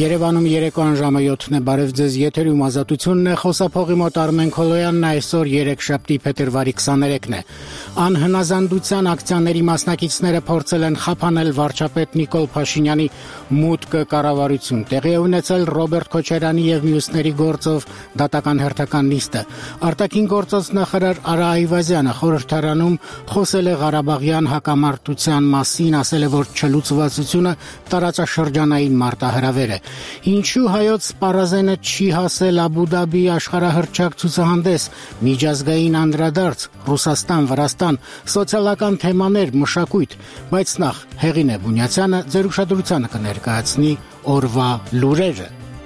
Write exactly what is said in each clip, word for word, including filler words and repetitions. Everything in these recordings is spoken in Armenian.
Երևանում երեկոյան ժամը յոթն է, բարև ձեզ, եթերում ազատությունն է, խոսափողի մոտ Արմեն Քոլոյանն, այսօր երեքշաբթի փետրվարի քսաներեքն է։ Անհնազանդության ակցիաների մասնակիցները փորձել են խափանել վարչապետ Նիկոլ Փաշինյանի մուտքը կառավարություն։ Տեղի է ունեցել Ռոբերտ Քոչարյանի եւ մյուսների գործով դատական հերթական նիստը։ Արտաքին գործոց նախարար Արա Այվազյանը խորհրդարանում խոսել է Ղարաբաղյան հակամարտության մասին, ասել է, որ չլուծվածությունը տարածաշրջանային մարտահրավեր է։ Ինչու հայոց սպառազենը չի հասել Աբու Դաբի աշխարհահռչակ ցուցահանդես, միջազգային անդրադարձ, Ռուսաստան, Վրաստան, սոցիալական թեմաներ, մշակույթ, բայց նախ Հեղինե Բունյացյանը ձեր ուշադրությանը կներկայացնի օրվա լուրերը։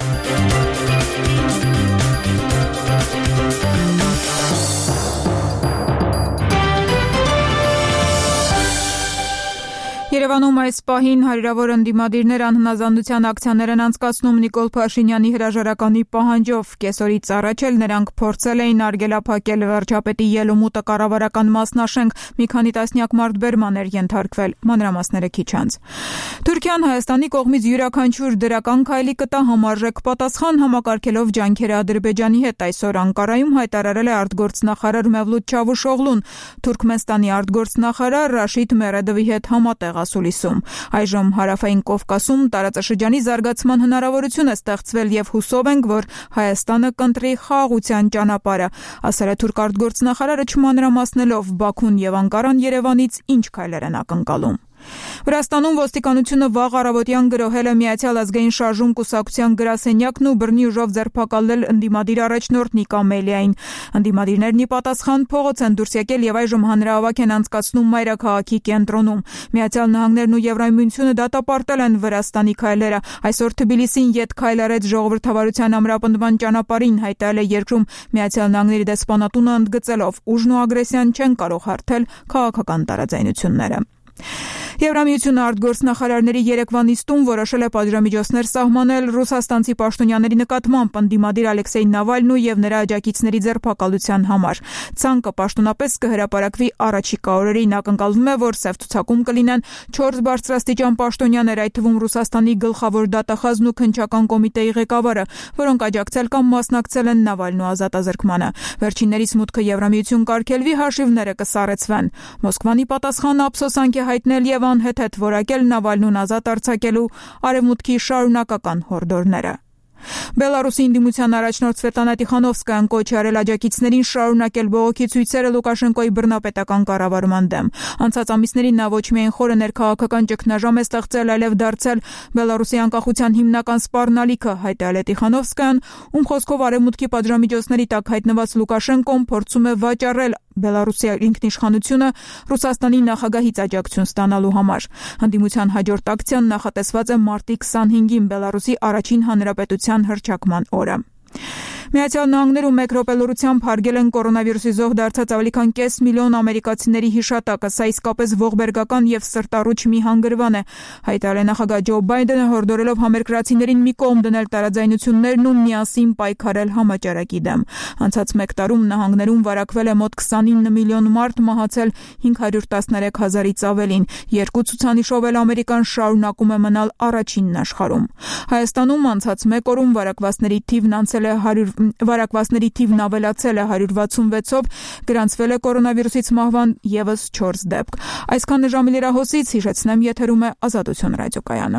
Երևանում այս պահին հարյուրավոր ընդդիմադիրներ անհնազանդության ակցիաներ են անցկացնում Նիկոլ Փաշինյանի հրաժարականի պահանջով։ Կեսօրից առաջ էլ նրանք փորձել էին արգելափակել վարչապետի ելումուտը կառավարական մասնաշենք, մի քանի տասնյակ մարդ բերման էր ենթարկվել, մանրամասները քիչ անց։ Թուրքիան Հայաստանի կողմից յուրաքանչյուր դրական քայլի կտա համարժեք պատասխան, համակարգելով ջանքերը Ադրբեջանի հետ։ Այսօր Անկարայում հայտարարել է արտգործնախարար Մևլութ Չավուշօղլուն։ Թուրքմենստանի արտգործնախարար Ռաշիդ Մերեդովի հետ համատեղ ասուլիսում։ Այժմ Հարավային Կովկասում տարածաշրջանի զարգացման հնարավորություն է ստեղծվել եւ հուսով ենք, որ Հայաստանը կընտրի խաղաղության ճանապարհը, ասել է թուրք արտգործնախարարը չմանրամասնելով Բաքուն եւ Անկարան Երևանից ինչ քայլեր են ակնկալում։ Վրաստանում ոստիկանությունը վաղ առավոտյան գրոհել է Միացյալ ազգային շարժում կուսակցության գրասենյակն ու բռնի ուժով ձերբակալել ընդդիմադիր առաջնորդ Նիկա Մելիային։ Ընդդիմադիրներն ի պատասխան փողոց են դուրս եկել եւ այժմ հանրահավաք են անցկացնում մայրաքաղաքի կենտրոնում։ Միացյալ Նահանգներն ու Եվրամիությունը դատապարտել են Վրաստանի քայլերը։ Այսօր Թբիլիսին ետ քայլ արեց ժողովրդավարության ամրապնդման ճանապարհին, հայտարարել է երկրում Միացյալ Նահանգների դեսպանատունը ընդգծելով ուժն ու ագրեսիան չեն կարող հարթել քաղաքական տարաձայնությունները։ Եվրամիությունը արտգործնախարարների երեկվա նիստում որոշել է պատժամիջոցներ սահմանել ռուսաստանցի պաշտոնյաների նկատմամբ ընդդիմադիր Ալեքսեյ Նավալնու եւ նրա աջակիցների ձերբակալության համար։ Ցանկը պաշտոնապես կհրապարակվի առաջիկա օրերին։ Ակնկալվում է, որ սև ցուցակում կլինեն չորս բարձրաստիճան պաշտոնյաներ, այդ թվում Ռուսաստանի գլխավոր դատախազն ու քննչական կոմիտեի ղեկավարը, որոնք աջակցել կամ մասնակցել են Նավալնու ազատազրկմանը։ Վերջիններիս մուտքը Եվրամիություն կարգելվի, հաշիվները կսառեցվեն։ Մոսկվանի պատասխանը ափսոսանք է հայտնել եւ անհեթեթ որակել Նավալնուն ազատ արձակելու արևմուտքի շարունակական հորդորները։ Բելարուսի ընդդիմության առաջնորդ Սվետլանա Տիխանովսկայան կոչ է արել աջակիցներին շարունակել բողոքի ցույցերը Լուկաշենկոյի բռնապետական կառավարման դեմ։ Անցած ամիսներին նա ոչ միայն խորը ներքաղաքական ճգնաժամ է ստեղծել, այլև դարձել Բելարուսի անկախության հիմնական սպառնալիքը, հայտարարել է Տիխանովսկայան, ում խոսքով արևմուտքի պատժամիջոցների տակ հայտնված Լուկաշենկոն փորձում է վաճառել Բելարուսի ինքնիշխանությունը Ռուսաստանի նախագահից աջակցություն ստանալու համար։ Ընդդիմության հաջորդ ակցիան նախատեսված է մարտի քսանհինգին, Բելարուսի առաջին հանրապետության հռչակման օրը։ Միացյալ Նահանգներում մեկ րոպե լռությամբ հարգել են կորոնավիրուսի զոհ դարձած ավելի քան կես միլիոն ամերիկացիների հիշատակը։ Սա իսկապես ողբերգական եւ սրտառուչ մի հանգրվան է, հայտարարել է նախագահ Ջո Բայդենը, հորդորելով համերկրացիներին մի կողմ դնել տարաձայնություններն ու միասին պայքարել համաճարակի դեմ։ Անցած մեկ տարում նահանգներում վարակվել է մոտ քսանինը միլիոն մարդ, մահացել հինգ հարյուր տասներեք հազարից ավելին։ Երկու ցուցանիշով էլ Ամերիկան շարունակում է մնալ առաջինն աշխարհում։ Հայաստանում անցած մեկ օրում վարակվածների թիվն անցել է հարյուր Վարակվածների թիվն ավելացել է հարյուր վաթսունվեցով, գրանցվել է կորոնավիրուսից մահվան եւս չորս դեպք։ Այսքանը ժամի լրահոսից, հիշեցնեմ, եթերում է Ազատություն ռադիոկայանը։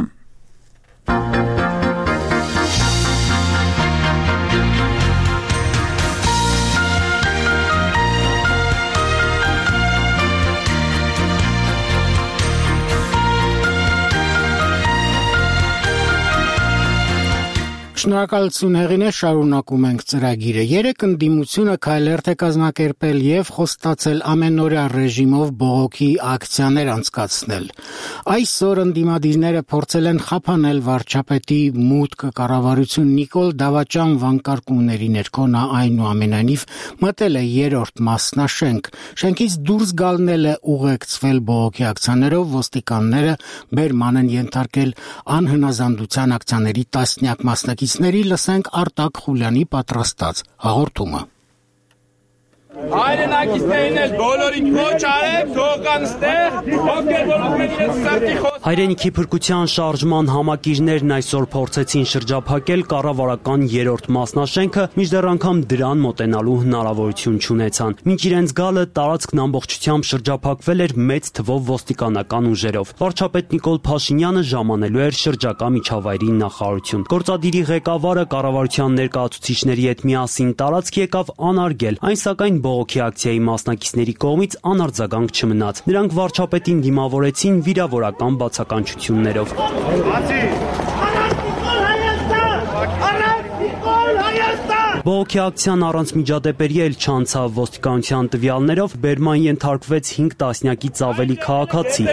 Շնորհակալություն Հեղինե, շարունակում ենք ծրագիրը։ Երեք ընդդիմությունը քայլերթ է կազմակերպել եւ խոստացել ամենօրյա ռեժիմով բողոքի ակցիաներ անցկացնել։ Այսօր ընդդիմադիրները փորձել են խափանել վարչապետի մուտքը կառավարություն Նիկոլ Դավաճան վանկարկումների ներքո նա այնուամենայնիվ մտել է երրորդ մասնաշենք։ Շենքից դուրս գալն էլ է ուղեկցվել բողոքի ակցիաներով, ոստիկանները բերման են ենթարկել անհնազանդության ակցիաների տասնյակ մասնակիցների, լսենք Արտակ Խուլյանի պատրաստած հաղորդումը։ Հայրենակիցներին էլ բոլորին ոչ արեք, թողան ստեղ, ովքեր որոնք իրենց սրտի խոս։ Հայրենիքի փրկության շարժման համակիրներն այսօր փորձեցին շրջափակել կառավարական երրորդ մասնաշենքը, մինչդեռ անգամ դրան մոտենալու հնարավորություն չունեցան։ Մինչ իրենց գալը տարածքն ամբողջությամբ շրջափակվել էր մեծ թվով ոստիկանական ուժերով։ Վարչապետ Նիկոլ Փաշինյանը ժամանելու էր շրջակա միջավայրի նախարարություն։ Գործադիրի ղեկավարը կառավարության ներկայացուցիչների հետ միասին տարածք եկավ անարգել, այն սակայն բողոքի ակցիայի մասնակիցների կողմից անարձագանք չմնաց։ Նրանք վարչապետին դիմավորեցին վիրավորական բացականչություններով։ Բողոքի ակցիան առանց միջադեպերի էլ չանցավ ոստիկանության տվյալներով բերման ենթարկվեց հինգ տասնյակից ավելի քաղաքացի։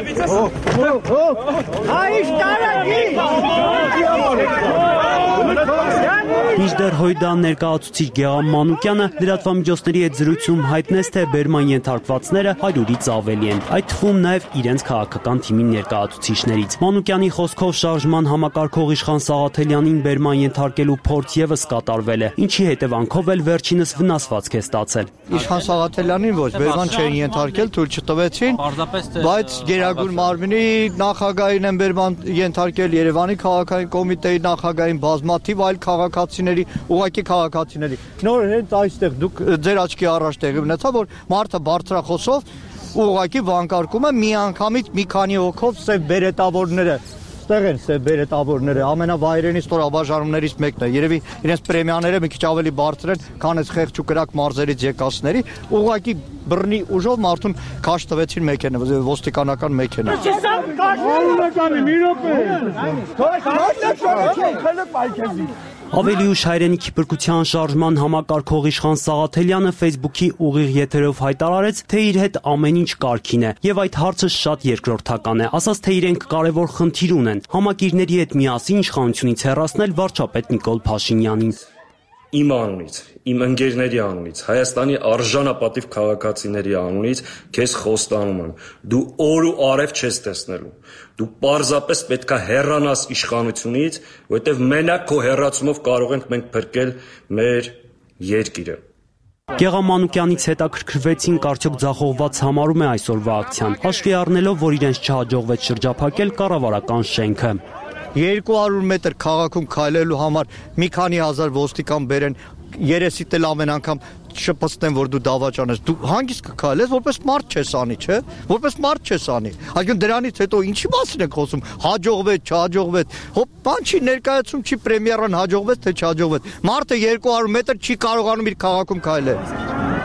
Մինչդեռ Հույդան ներկայացուցիչ Գեգամ Մանուկյանը լրատվամիջոցների հետ զրույցում հայտնեց, թե բերման ենթարկվածները հարյուրից ավելի են, այդ թվում նաև իրենց քաղաքական թիմի ներկայացուցիչներից։ Մանուկյանի խոսքով շարժման համակարգող Իշխան Սաղաթելյանին բերման ենթարկելու փորձ ևս կատարվել է, ինչի հետևանքով էլ վերջինս վնասվածք է ստացել։ Իշխան Սաղաթելյանին ոչ, բերման չէին ենթարկել, թույլ չտվեցին, բայց Գերագույն մարմնի նախագահին են բերման ենթարկել, Երևանի քաղաքային կոմիտեի նախագահին, բազմաթիվ այլ քաղաքացիների, ուղղակի քաղաքացիների։ Նոր հենց այստեղ դուք ձեր աչքի առաջ տեղի ունեցավ, որ մարդը բարձրախոսով ուղղակի վանկարկում է միանգամից մի քանի հոգով սև բերետավորները։ Ստեղ են սև բերետավորները, ամենավայրենի ստորաբաժանումներից մեկն է։ Երևի իրենց պրեմիաները մի քիչ ավելի բարձր են, քան այս խեղճ ու կրակ մարզերից եկածների, ուղղակի բռնի ուժով մարդուն քաշ տվեցին մեքենա, ոստիկանական մեքենա։ Ավելի ուշ հայրենիքի փրկության շարժման համակարգող Իշխան Սաղաթելյանը Facebook-ի ուղիղ եթերով հայտարարեց, թե իր հետ ամեն ինչ կարգին է, եւ այդ հարցը շատ երկրորդական է, ասաց, թե իրենք կարևոր խնդիր ունեն, համակիրների հետ միասին իշխանությունից հեռացնել վարչապետ Նիկոլ Փաշինյանին։ Իմ անունից, իմ ընկերների անունից, Հայաստանի արժանապատիվ քաղաքացիների անունից քեզ խոստանում եմ, դու օր ու արև չես տեսնելու, դու պարզապես պետք է հեռանաս իշխանությունից, որովհետև մենակ քո հեռացումով կարող ենք մենք փրկել մեր երկիրը։ Գեգամ Մանուկյանից հետաքրքրվեցինք արդյոք ձախողված համարում է այսօրվա ակցիան, հաշվի առնելով, որ իրենց չհաջողվեց շրջափակել կառավարական շենքը։ երկու հարյուր մետր քաղաքում քայլելու համար մի քանի հազար ոստիկան բերեն, երեսիդ էլ ամեն անգամ չպստեն, որ դու դավաճան ես, դու հանգիստ կքայլես, որպես մարդ չես անի, չէ՞, որպես մարդ չես անի։ Այսինքն դրանից հետո ինչի մասին եք խոսում, հաջողվեց, չհաջողվեց, հոп, բան չի ներկայացում, չի պրեմիերան հաջողվեց, թե չհաջողվեց։ Մարդը երկու հարյուր մետր չի կարողանում իր քաղաքում քայլել։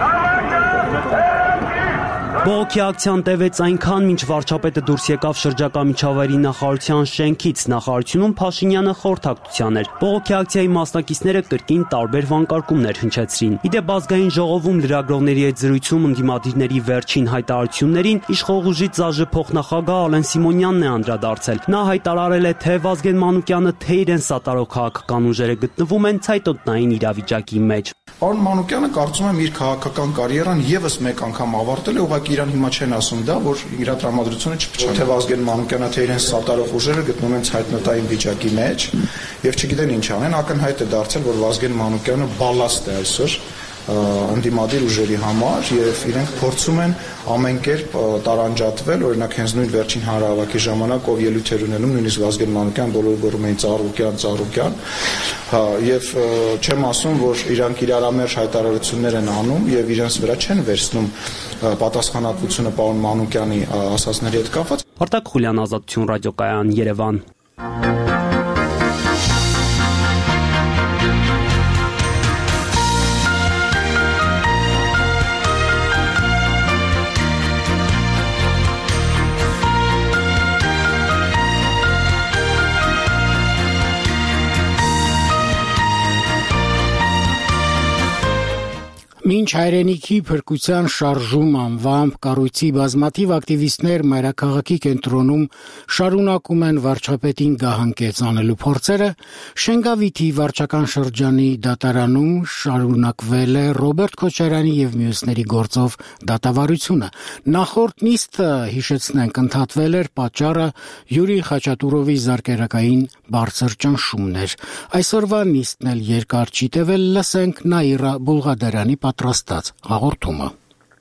Բողոքի ակցիան տևեց այնքան, մինչ վարչապետը դուրս եկավ շրջակա միջավայրի նախարարության շենքից, նախարարությունում Փաշինյանը խորհրդակցության էր։ Բողոքի ակցիայի մասնակիցները կրկին տարբեր վանկարկումներ հնչեցրին։ Իդեպ ազգային ժողովում լրագրողների հետ զրույցում ընդդիմադիրների վերջին հայտարարություններին իշխող ուժի ԶԱԺ փոխնախագահ Ալեն Սիմոնյանն է անդրադարձել։ Նա հայտարարել է, թե Վազգեն Մանուկյանը, թե իրեն սատարող քաղաքական ուժերը գտնվում են ցայտոտնային իրավիճակի մեջ։ Պարոն Մանուկյանը կարծում եմ իր քաղաքական կարիերան եւս մեկ անգամ ավարտել է, ուղղակի իրան հիմա չեն ասում դա, որ իր տրամադրությունը չփչա։ Թե Վազգեն Մանուկյանը, թե իրեն սատարող ուժերը գտնվում են ցայտնոտային վիճակի մեջ եւ չգիտեն ինչ անեն, ակնհայտ է դարձել, որ Վազգեն Մանուկյանը բալաստ է այսօր ընդդիմադիր ուժերի համար եւ իրենք փորձում են ամեն կերպ տարանջատվել, օրինակ հենց նույն վերջին հանրահավաքի ժամանակ ով ելույթ էր ունենում, նույնիսկ Վազգեն Մանուկյան բոլորը գոռում էին Ծառուկյան, Ծառուկյան, հա, եւ չեմ ասում, որ իրանք իրարամերժ հայտարարություններ են անում եւ իրենց վրա չեն վերցնում պատասխանատվությունը պարոն Մանուկյանի ասածների հետ կապված։ Արտակ Խուլյան, Ազատություն ռադիոկայան, Երևան։ Մինչ հայրենիքի փրկության շարժում անվամբ կառույցի բազմաթիվ ակտիվիստներ մայրաքաղաքի կենտրոնում շարունակում են վարչապետին գահանկեց անելու փորձերը, Շենգավիթի վարչական շրջանի դատարանում շարունակվել է Ռոբերտ Քոչարյանի եւ մյուսների գործով դատավարությունը։ Նախորդ նիստը, հիշեցնենք, ընդհատվել էր պատճառը Յուրի Խաչատուրովի զարկերակային բարձր ճնշումն էր։ Այսօրվա նիստն էլ երկար չի տևել, լսենք Նաիրա Բուլղադարյանի պատրաստած նպաստած հաղորդումը։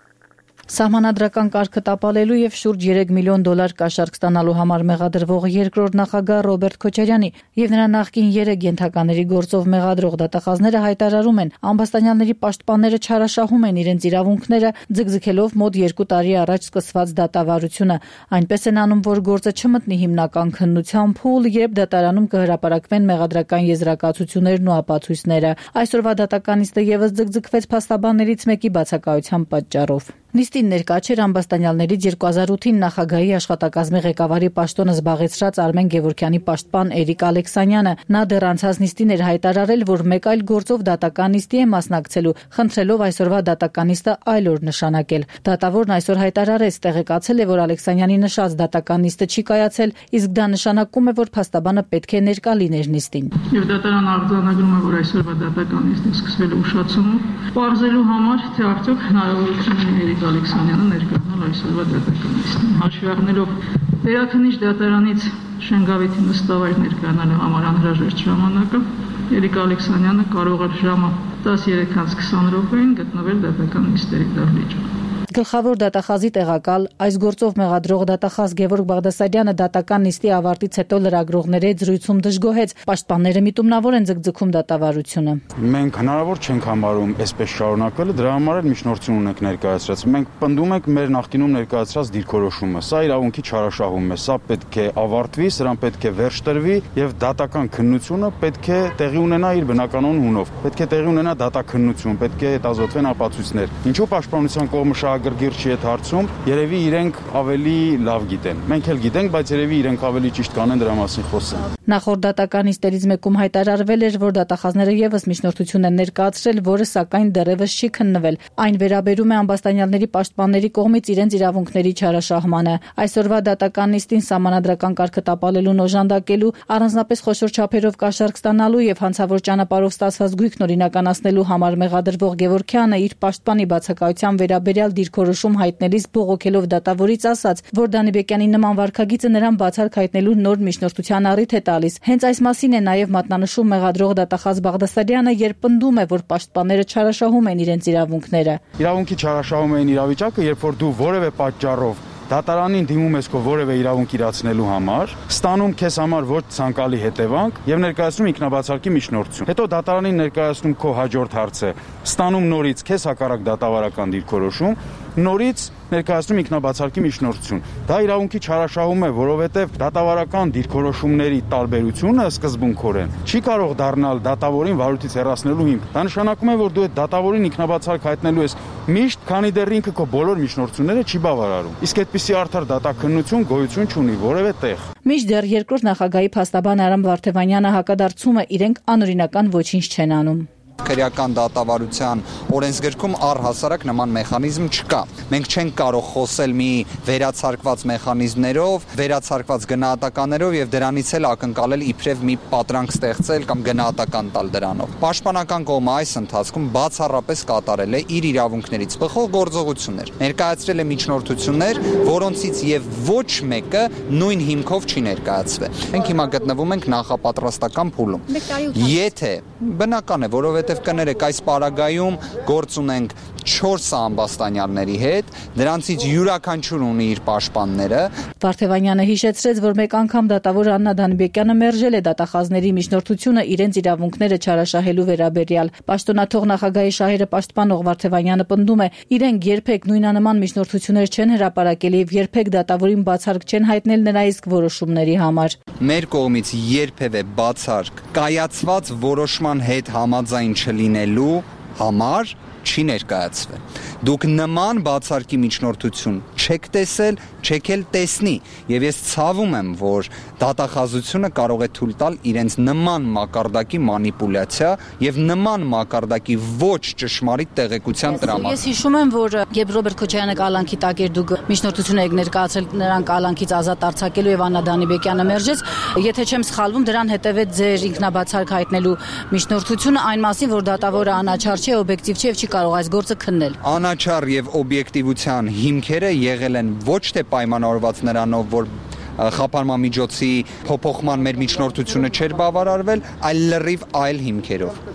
Սահմանադրական կարգը տապալելու եւ շուրջ երեք միլիոն դոլար կաշառք ստանալու համար մեղադրվող երկրորդ նախագահ Ռոբերտ Քոչարյանի եւ նրա նախկին երեք ենթակաների գործով մեղադրող դատախազները հայտարարում են, ամբաստանյալների պաշտպանները չարաշահում են իրենց իրավունքները, ձգձգելով մոտ երկու տարի առաջ սկսված դատավարությունը։ Այնպես են անում, որ գործը չմտնի հիմնական քննության փուլ, երբ դատարանում կհրապարակվեն մեղադրական եզրակացություններն ու ապացույցները։ Այսօրվա դատական նիստը եւս ձգձգվեց փաստաբաններից մեկի բացակայության պատճառով։ Նիստին ներկա չէր ամբաստանյալներից երկու հազար ութին նախագահի աշխատակազմի ղեկավարի պաշտոնը զբաղեցրած Արմեն Գևորգյանի պաշտպան Էրիկ Ալեքսանյանը։ Նա դեռ անցած նիստին էր հայտարարել, որ մեկ այլ գործով դատական նիստի է մասնակցելու, խնդրելով այսօրվա դատական նիստը այլ օր նշանակել։ Դատավորն այսօր հայտարարեց, տեղեկացել է, որ Ալեքսանյանի նշած դատական նիստը չի կայացել, իսկ դա նշանակում է, որ փաստաբանը պետք է ներկա լիներ նիստին։ Եվ դատարանը արձանագրում է, որ այսօրվա դատական նիստը սկսվել է ուշացումով, պարզելու համար, թե արդյոք հնարավորություն ունի Ալեքսանյանը ներկայանալ այսօրվա դատական նիստին։ Հաշվի առնելով վերաքննիչ դատարանից Շենգավիթի նստավայր ներկայանալու համար անհրաժեշտ ժամանակը, Էրիկ Ալեքսանյանը կարող էր ժամը տասներեք քսան րոպեին գտնվել դատական նիստերի դահլիճում։ Գլխավոր դատախազի տեղակալ այս գործով մեղադրող դատախազ Գևորգ Բաղդասարյանը դատական նիստի ավարտից հետո լրագրողների հետ զրույցում դժգոհեց, պաշտպանները միտումնավոր են ձգձգում դատավարությունը։ Մենք հնարավոր չենք համարում այսպես շարունակելը, դրա համար էլ միջնորդություն ունենք ներկայացրած։ Մենք պնդում ենք մեր նախկինում ներկայացրած դիրքորոշումը։ Սա իրավունքի չարաշահում է, սա պետք է ավարտվի, սրան պետք է վերջ տրվի եւ դատական քննությունը պետք է տեղի ունենա իր բնականon հունով։ Պետք է տեղի ունենա դատաքննություն, պետք է հետազոտվեն ապացույցներ։ Ինչու պաշտպանության կողմը գրգիռ չի այդ հարցում, երևի իրենք ավելի լավ գիտեն։ Մենք էլ գիտենք, բայց երևի իրենք ավելի ճիշտ կանեն դրա մասին խոսեն։ Նախորդ դատական նիստերից մեկում հայտարարվել էր, որ դատախազները եւս միջնորդություն են ներկայացրել, որը սակայն դեռևս չի քննվել։ Այն վերաբերում է ամբաստանյալների պաշտպանների կողմից իրենց իրավունքների չարաշահմանը։ Այսօրվա դատական նիստին սահմանադրական կարգը տապալելուն օժանդակելու, առանձնապես խոշոր չափերով կաշառք ստանալու եւ հանցավոր ճանապարհով ստացված գույքն օրինականացնելու համար մեղադրվող Գևորգյանը իր պաշտպանի բացակայության վերաբերյալ դիրքորոշում հայտնելիս բողոքելով դատավորից ասաց, որ Դանիբեկյանի նման վարքագիծը նրան բացառք հայտնելու նոր միջնորդության առիթ է տալիս։ Հենց այս մասին է նաև մատնանշում մեղադրող դատախազ Բաղդասարյանը, երբ պնդում է, որ պաշտպանները չարաշահում են իրենց իրավունքները։ Իրավունքի չարաշահում են իրավիճակը, երբ որ դու որևէ պատճառով դատարանին դիմում ես քո որևէ իրավունք իրացնելու համար, ստանում քեզ համար ոչ ցանկալի հետևանք եւ ներկայացնում ինքնաբացարկի միջնորդություն։ Հետո դատարանին ներկայացնում քո հաջորդ հարցը, ստանում նորից քեզ հակառակ դատավարական դիրքորոշում, նորից ներկայացնում ինքնաբացարկի միջնորդություն։ Դա իրավունքի չարաշահում է, որովհետև դատավարական դիրքորոշումների տարբերությունը սկզբունքորեն չի կարող դառնալ դատավորին վարույթից հեռացնելու հիմք։ Դա նշանակում է, որ դու այդ դատավորին ինքնաբացարկ հայտնելու ես միշտ, քանի դեռ ինքը քո բոլոր միջնորդությունները չի բավարարում։ Իսկ այդպիսի արդար դատաքննություն գոյություն չունի որևէ տեղ։ Մինչդեռ երկրորդ նախագահի փաստաբան Արամ Վարդևանյանը հակադարձում է, իրենք անօրինական ոչինչ չեն անում։ Քրեական դատավարության օրենսգրքում առհասարակ նման մեխանիզմ չկա։ Մենք չենք կարող խոսել մի վերացարկված մեխանիզմներով, վերացարկված գնահատականներով եւ դրանից էլ ակնկալել իբրև մի պատրանք ստեղծել կամ գնահատական տալ դրանով։ Պաշտպանական կողմը այս ընթացքում բացառապես կատարել է իր իրավունքներից բխող գործողություններ։ Ներկայացրել է միջնորդություններ, որոնցից եւ ոչ մեկը նույն հիմքով չի ներկայացվել։ Մենք հիմա գտնվում ենք նախապատրաստական փուլում։ Եթե բնական է, որովհետև կներեք այս պարագայում գործ ունենք չորս ամբաստանյալների հետ, դրանցից յուրաքանչյուր ունի իր պաշտպանները։ Վարդևանյանը հիշեցրեց, որ մեկ անգամ դատավոր Աննա Դանիբեկյանը մերժել է դատախազների միջնորդությունը իրենց իրավունքները չարաշահելու վերաբերյալ։ Պաշտոնաթող նախագահի շահերը պաշտպանող Վարդևանյանը պնդում է, իրենք երբեք նույնանման միջնորդություններ չեն հրապարակել եւ երբեք դատավորին բացառք չեն հայտնել նրա իսկ որոշումների համար։ Մեր կողմից երբևէ բացառք կայացված որոշման հետ համաձայն չլինելու համար չի ներկայացվել։ Դուք նման բացարկի միջնորդություն չեք տեսել, չեք էլ տեսնի, եւ ես ցավում եմ, որ դատախազությունը կարող է թույլ տալ իրենց նման մակարդակի մանիպուլյացիա եւ նման մակարդակի ոչ ճշմարիտ տեղեկության տրամադրում։ Ես հիշում եմ, որ երբ Ռոբերտ Քոչարյանը կալանքի տակ էր, դուք միջնորդություն եք ներկայացրել նրան կալանքից ազատ արձակելու եւ Աննա Դանիբեկյանը մերժեց, եթե չեմ սխալվում, դրան հետեւեց ձեր ինքնաբացարկ հայտնելու միջնորդությունը այն մասին, որ դատավորը անաչառ չէ, օբյեկտիվ չէ եւ չի կարող այս գործը քննել։ Անաչառ եւ օբյեկտիվության հիմքերը եղել են ոչ թե պայմանավորված նրանով, որ խափանման միջոցի փոփոխման մեր միջնորդությունը չէր բավարարվել, այլ լրիվ այլ հիմքերով։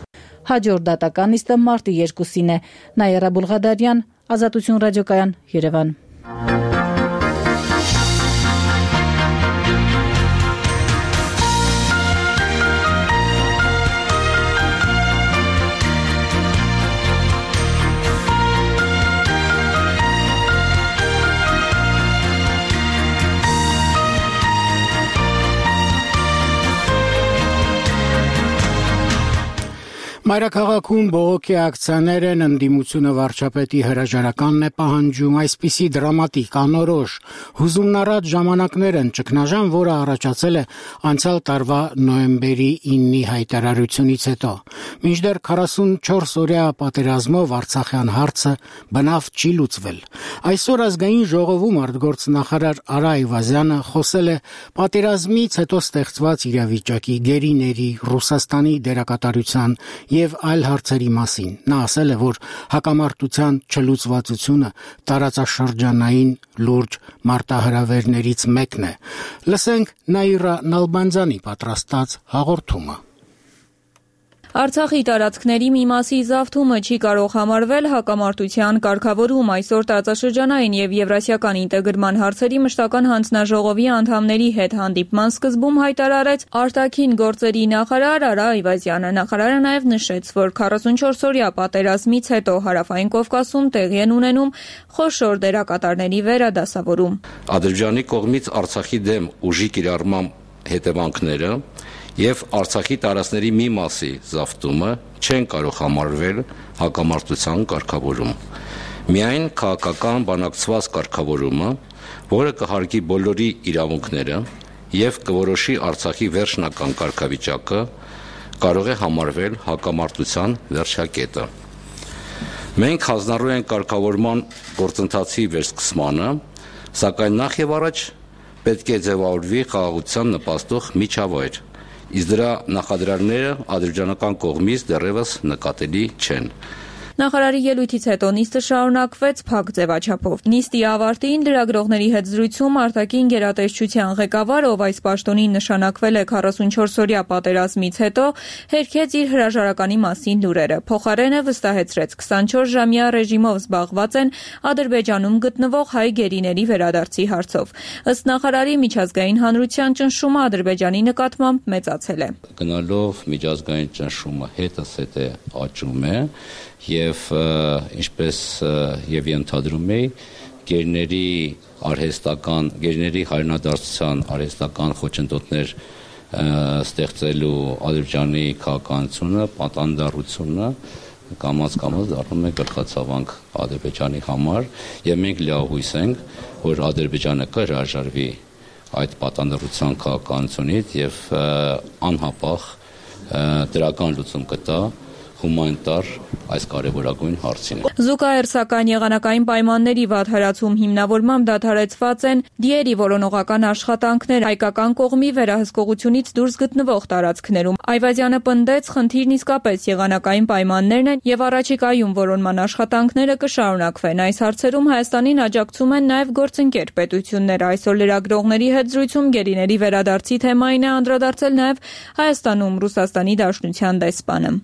Հաջորդ դատական նիստը մարտի երկուսին է։ Նայերա Բուլղադարյան, Ազատություն ռադիոկայան, Երևան։ Մայրաքաղաքում բողոքի ակցիաներ են, ընդդիմությունը վարչապետի հրաժարականն է պահանջում, այսպիսի դրամատիկ, անորոշ, հուզումնառատ ժամանակներ են, ճգնաժամ, որը առաջացել է անցյալ տարվա նոյեմբերի իննի հայտարարությունից հետո։ Մինչդեռ քառասունչորս օրյա պատերազմով Արցախյան հարցը բնավ չի լուծվել։ Այսօր ազգային ժողովում արտգործնախարար Արա Այվազյանը խոսել է պատերազմից հետո ստեղծված իրավիճակի, գերիների, Ռուսաստանի դերակատարության եւ այլ հարցերի մասին։ Նա ասել է, որ հակամարտության չլուծվածությունը տարածաշրջանային լուրջ մարտահրավերներից մեկն է։ Լսենք Նաիրա Նալբանդյանի պատրաստած հաղորդումը։ Արցախի տարածքների մի մասի զավթումը չի կարող համարվել հակամարտության կարգավորում։ Այսօր տարածաշրջանային եւ եվրասիական ինտեգրման հարցերի մշտական հանձնաժողովի անդամների հետ հանդիպման սկզբում հայտարարեց արտաքին գործերի նախարար Արա Այվազյանը։ Նախարարը նաեւ նշեց, որ քառասունչորս օրյա պատերազմից հետո Հարավային Կովկասում տեղի են ունենում խոշոր դերակատարների վերադասավորում։ Ադրբեջանի կողմից Արցախի դեմ ուժի կիրառման հետևանքները եւ Արցախի տարածքների մի մասի զավթումը չեն կարող համարվել հակամարտության կարգավորում։ Միայն քաղաքական բանակցված կարգավորումը, որը կհարգի բոլորի իրավունքները եւ կորոշի Արցախի վերջնական կարգավիճակը, կարող է համարվել հակամարտության վերջակետը։ Մենք հանձնառու ենք կարգավորման գործընթացի վերսկսմանը, սակայն նախ եւ առաջ պետք է ձևավորվի խաղաղության նպաստող միջավայր։ Իսկ դրա նախադրյալները ադրբեջանական կողմից դեռևս նկատելի չեն։ Նախարարի ելույթից հետո նիստը շարունակվեց փակ ձևաչափով։ Նիստի ավարտին լրագրողների հետ զրույցում արտաքին գերատեսչության ղեկավար, ով այս պաշտոնին նշանակվել է քառասունչորս օրյա պատերազմից հետո, հերքեց իր հրաժարականի մասին լուրերը։ Փոխարենը վստահեցրեց քսանչորս ժամյա ռեժիմով զբաղված են Ադրբեջանում գտնվող հայ գերիների վերադարձի հարցով։ Ըստ նախարարի, միջազգային հանրության ճնշումը Ադրբեջանի նկատմամբ մեծացել է։ Գնալով միջազգային ճնշումը հետզհետե աճում է եւ ինչպես եւ ենթադրում էի գերների արհեստական գերների հայրենադարձության արհեստական խոչընդոտներ ստեղծելու Ադրբեջանի քաղաքականությունը, պատանդառությունը կամաց-կամաց դառնում է գլխացավանք Ադրբեջանի համար եւ մենք լիահույս ենք, որ Ադրբեջանը կհրաժարվի այդ պատանդառության քաղաքականությունից եւ անհապաղ դրական լուծում կտա հումանիտար այս կարևորագույն հարցին։ Զուգահեռ սակայն եղանակային պայմանների վատ հրացում հիմնավորմամբ դադարեցված են դիերի որոնողական աշխատանքներ հայկական կողմի վերահսկողությունից դուրս գտնվող տարածքներում։ Այվազյանը պնդեց, խնդիրն իսկապես եղանակային պայմաններն են եւ առաջիկայում որոնման աշխատանքները կշարունակվեն։ Այս հարցերում Հայաստանին աջակցում են նաեւ գործընկեր պետությունները։ Այսօր լրագրողների հետ զրույցում գերիների վերադարձի թեմային է անդրադարձել նաեւ Հայաստանում Ռուսաստանի Դաշնության դեսպանը։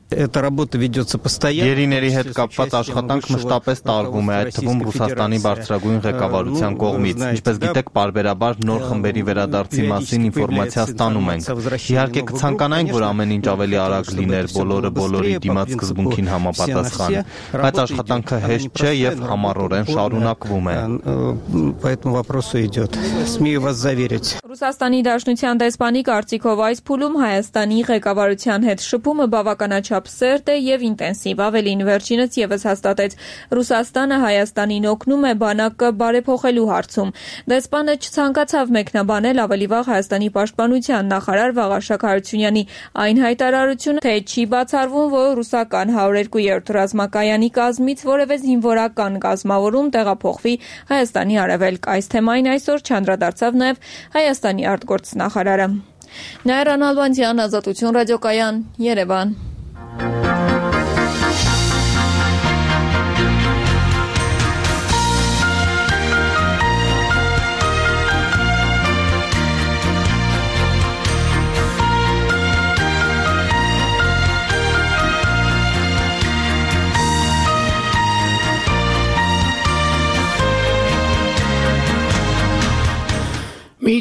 Գերիների հետ կապված աշխատանք մշտապես տարվում է, այդ թվում Ռուսաստանի բարձրագույն ղեկավարության կողմից։ Ինչպես գիտեք, պարբերաբար նոր խմբերի վերադարձի մասին ինֆորմացիա ստանում ենք։ Իհարկե կցանկանայինք, որ ամեն ինչ ավելի արագ լիներ, բոլորը բոլորի դիմաց սկզբունքին համապատասխան, բայց աշխատանքը հեշտ չէ եւ համառորեն շարունակվում է։ Ռուսաստանի Դաշնության դեսպանի կարծիքով այս փուլում Հայաստանի ղեկավարության հետ շփումը բավականաչափ սերտ է եւ ինտենսիվ։ Ավելին վերջինս եւս հաստատեց, Ռուսաստանը Հայաստանին օգնում է բանակը բարեփոխելու հարցում։ Դեսպանը չցանկացավ մեկնաբանել ավելի վաղ Հայաստանի պաշտպանության նախարար Վաղարշակ Հարությունյանի այն հայտարարությունը, թե չի բացառվում, որ ռուսական հարյուր երկու ռազմակայանի կազմից որևէ զինվորական կազմավորում տեղափոխվի Հայաստանի արևելք։ Այս թեմային այսօր չանդրադարձավ նաեւ Հայաստանի արտգործնախարարը։ Նաիրա Նալբանդյան, Ազատություն ռադիոկայան, Երևան։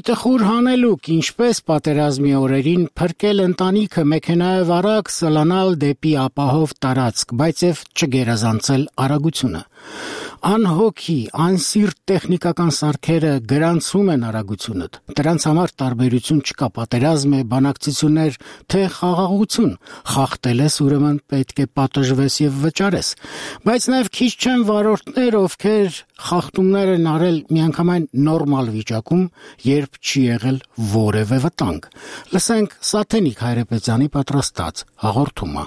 Տխուր հանելուկ, ինչպես պատերազմի օրերին փրկել ընտանիքը մեքենայով արագ սլանալ դեպի ապահով տարածք, բայց եւ չգերազանցել արագությունը։ Անհոգի, անսիրտ տեխնիկական սարքերը գրանցում են արագությունդ։ Դրանց համար տարբերություն չկա, պատերազմ է, բանակցություններ, թե խաղաղություն։ Խախտել ես, ուրեմն պետք է պատժվես եւ վճարես։ Բայց նաեւ քիչ չեն վարորդներ, ովքեր խախտումներ են արել միանգամայն նորմալ վիճակում, երբ չի եղել որևէ վտանգ։ Լսենք Սաթենիկ Հայրապետյանի պատրաստած հաղորդումը։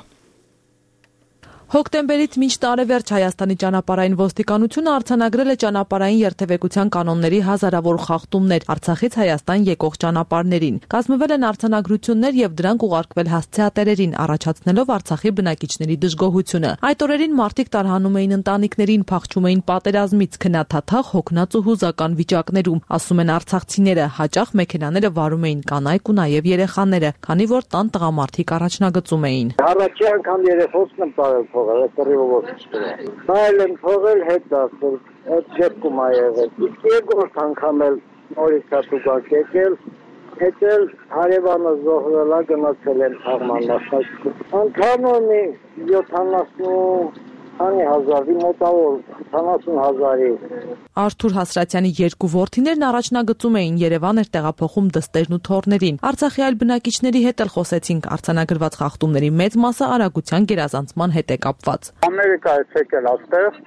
Հոկտեմբերից մինչ տարեվերջ Հայաստանի ճանապարհային ոստիկանությունը արձանագրել է ճանապարհային երթևեկության կանոնների հազարավոր խախտումներ Արցախից Հայաստան եկող ճանապարհներին։ Կազմվել են արձանագրություններ եւ դրանք ուղարկվել հասցեատերերին, առաջացնելով Արցախի բնակիչների դժգոհությունը։ Այդ օրերին մարդիկ տարհանում էին ընտանիքներին, փախչում էին պատերազմից, քննաթաթախ, հոգնած ու հուզական վիճակներում, ասում են արցախցիները, հաճախ մեքենաները վարում էին կանայք ու նաեւ երեխաները, քանի որ տան տղամարդիկ առաջնագծում էին։ Առաջի անգամ երեխոսն եմ տարել փողել, կռիվով չկրել։ Նայել եմ փողել հետ դասել, այդ դեպքում ա եղել։ Իսկ երկրորդ անգամ էլ նորից հատուկ եկել, հետել հարևանը զոհվել ա, գնացել եմ թաղման մասնակցություն։ Ընդհանուր մի յոթանասուն Անի հազարի մոտավոր ութանասուն հազարի։ Արթուր Հասրատյանի երկու որդիներն առաջնագծում էին, Երևան էր տեղափոխում դստերն ու թոռներին։ Արցախի այլ բնակիչների հետ էլ խոսեցինք, արձանագրված խախտումների մեծ մասը արագության գերազանցման հետ է կապված։ Ամերիկայից եկել այստեղ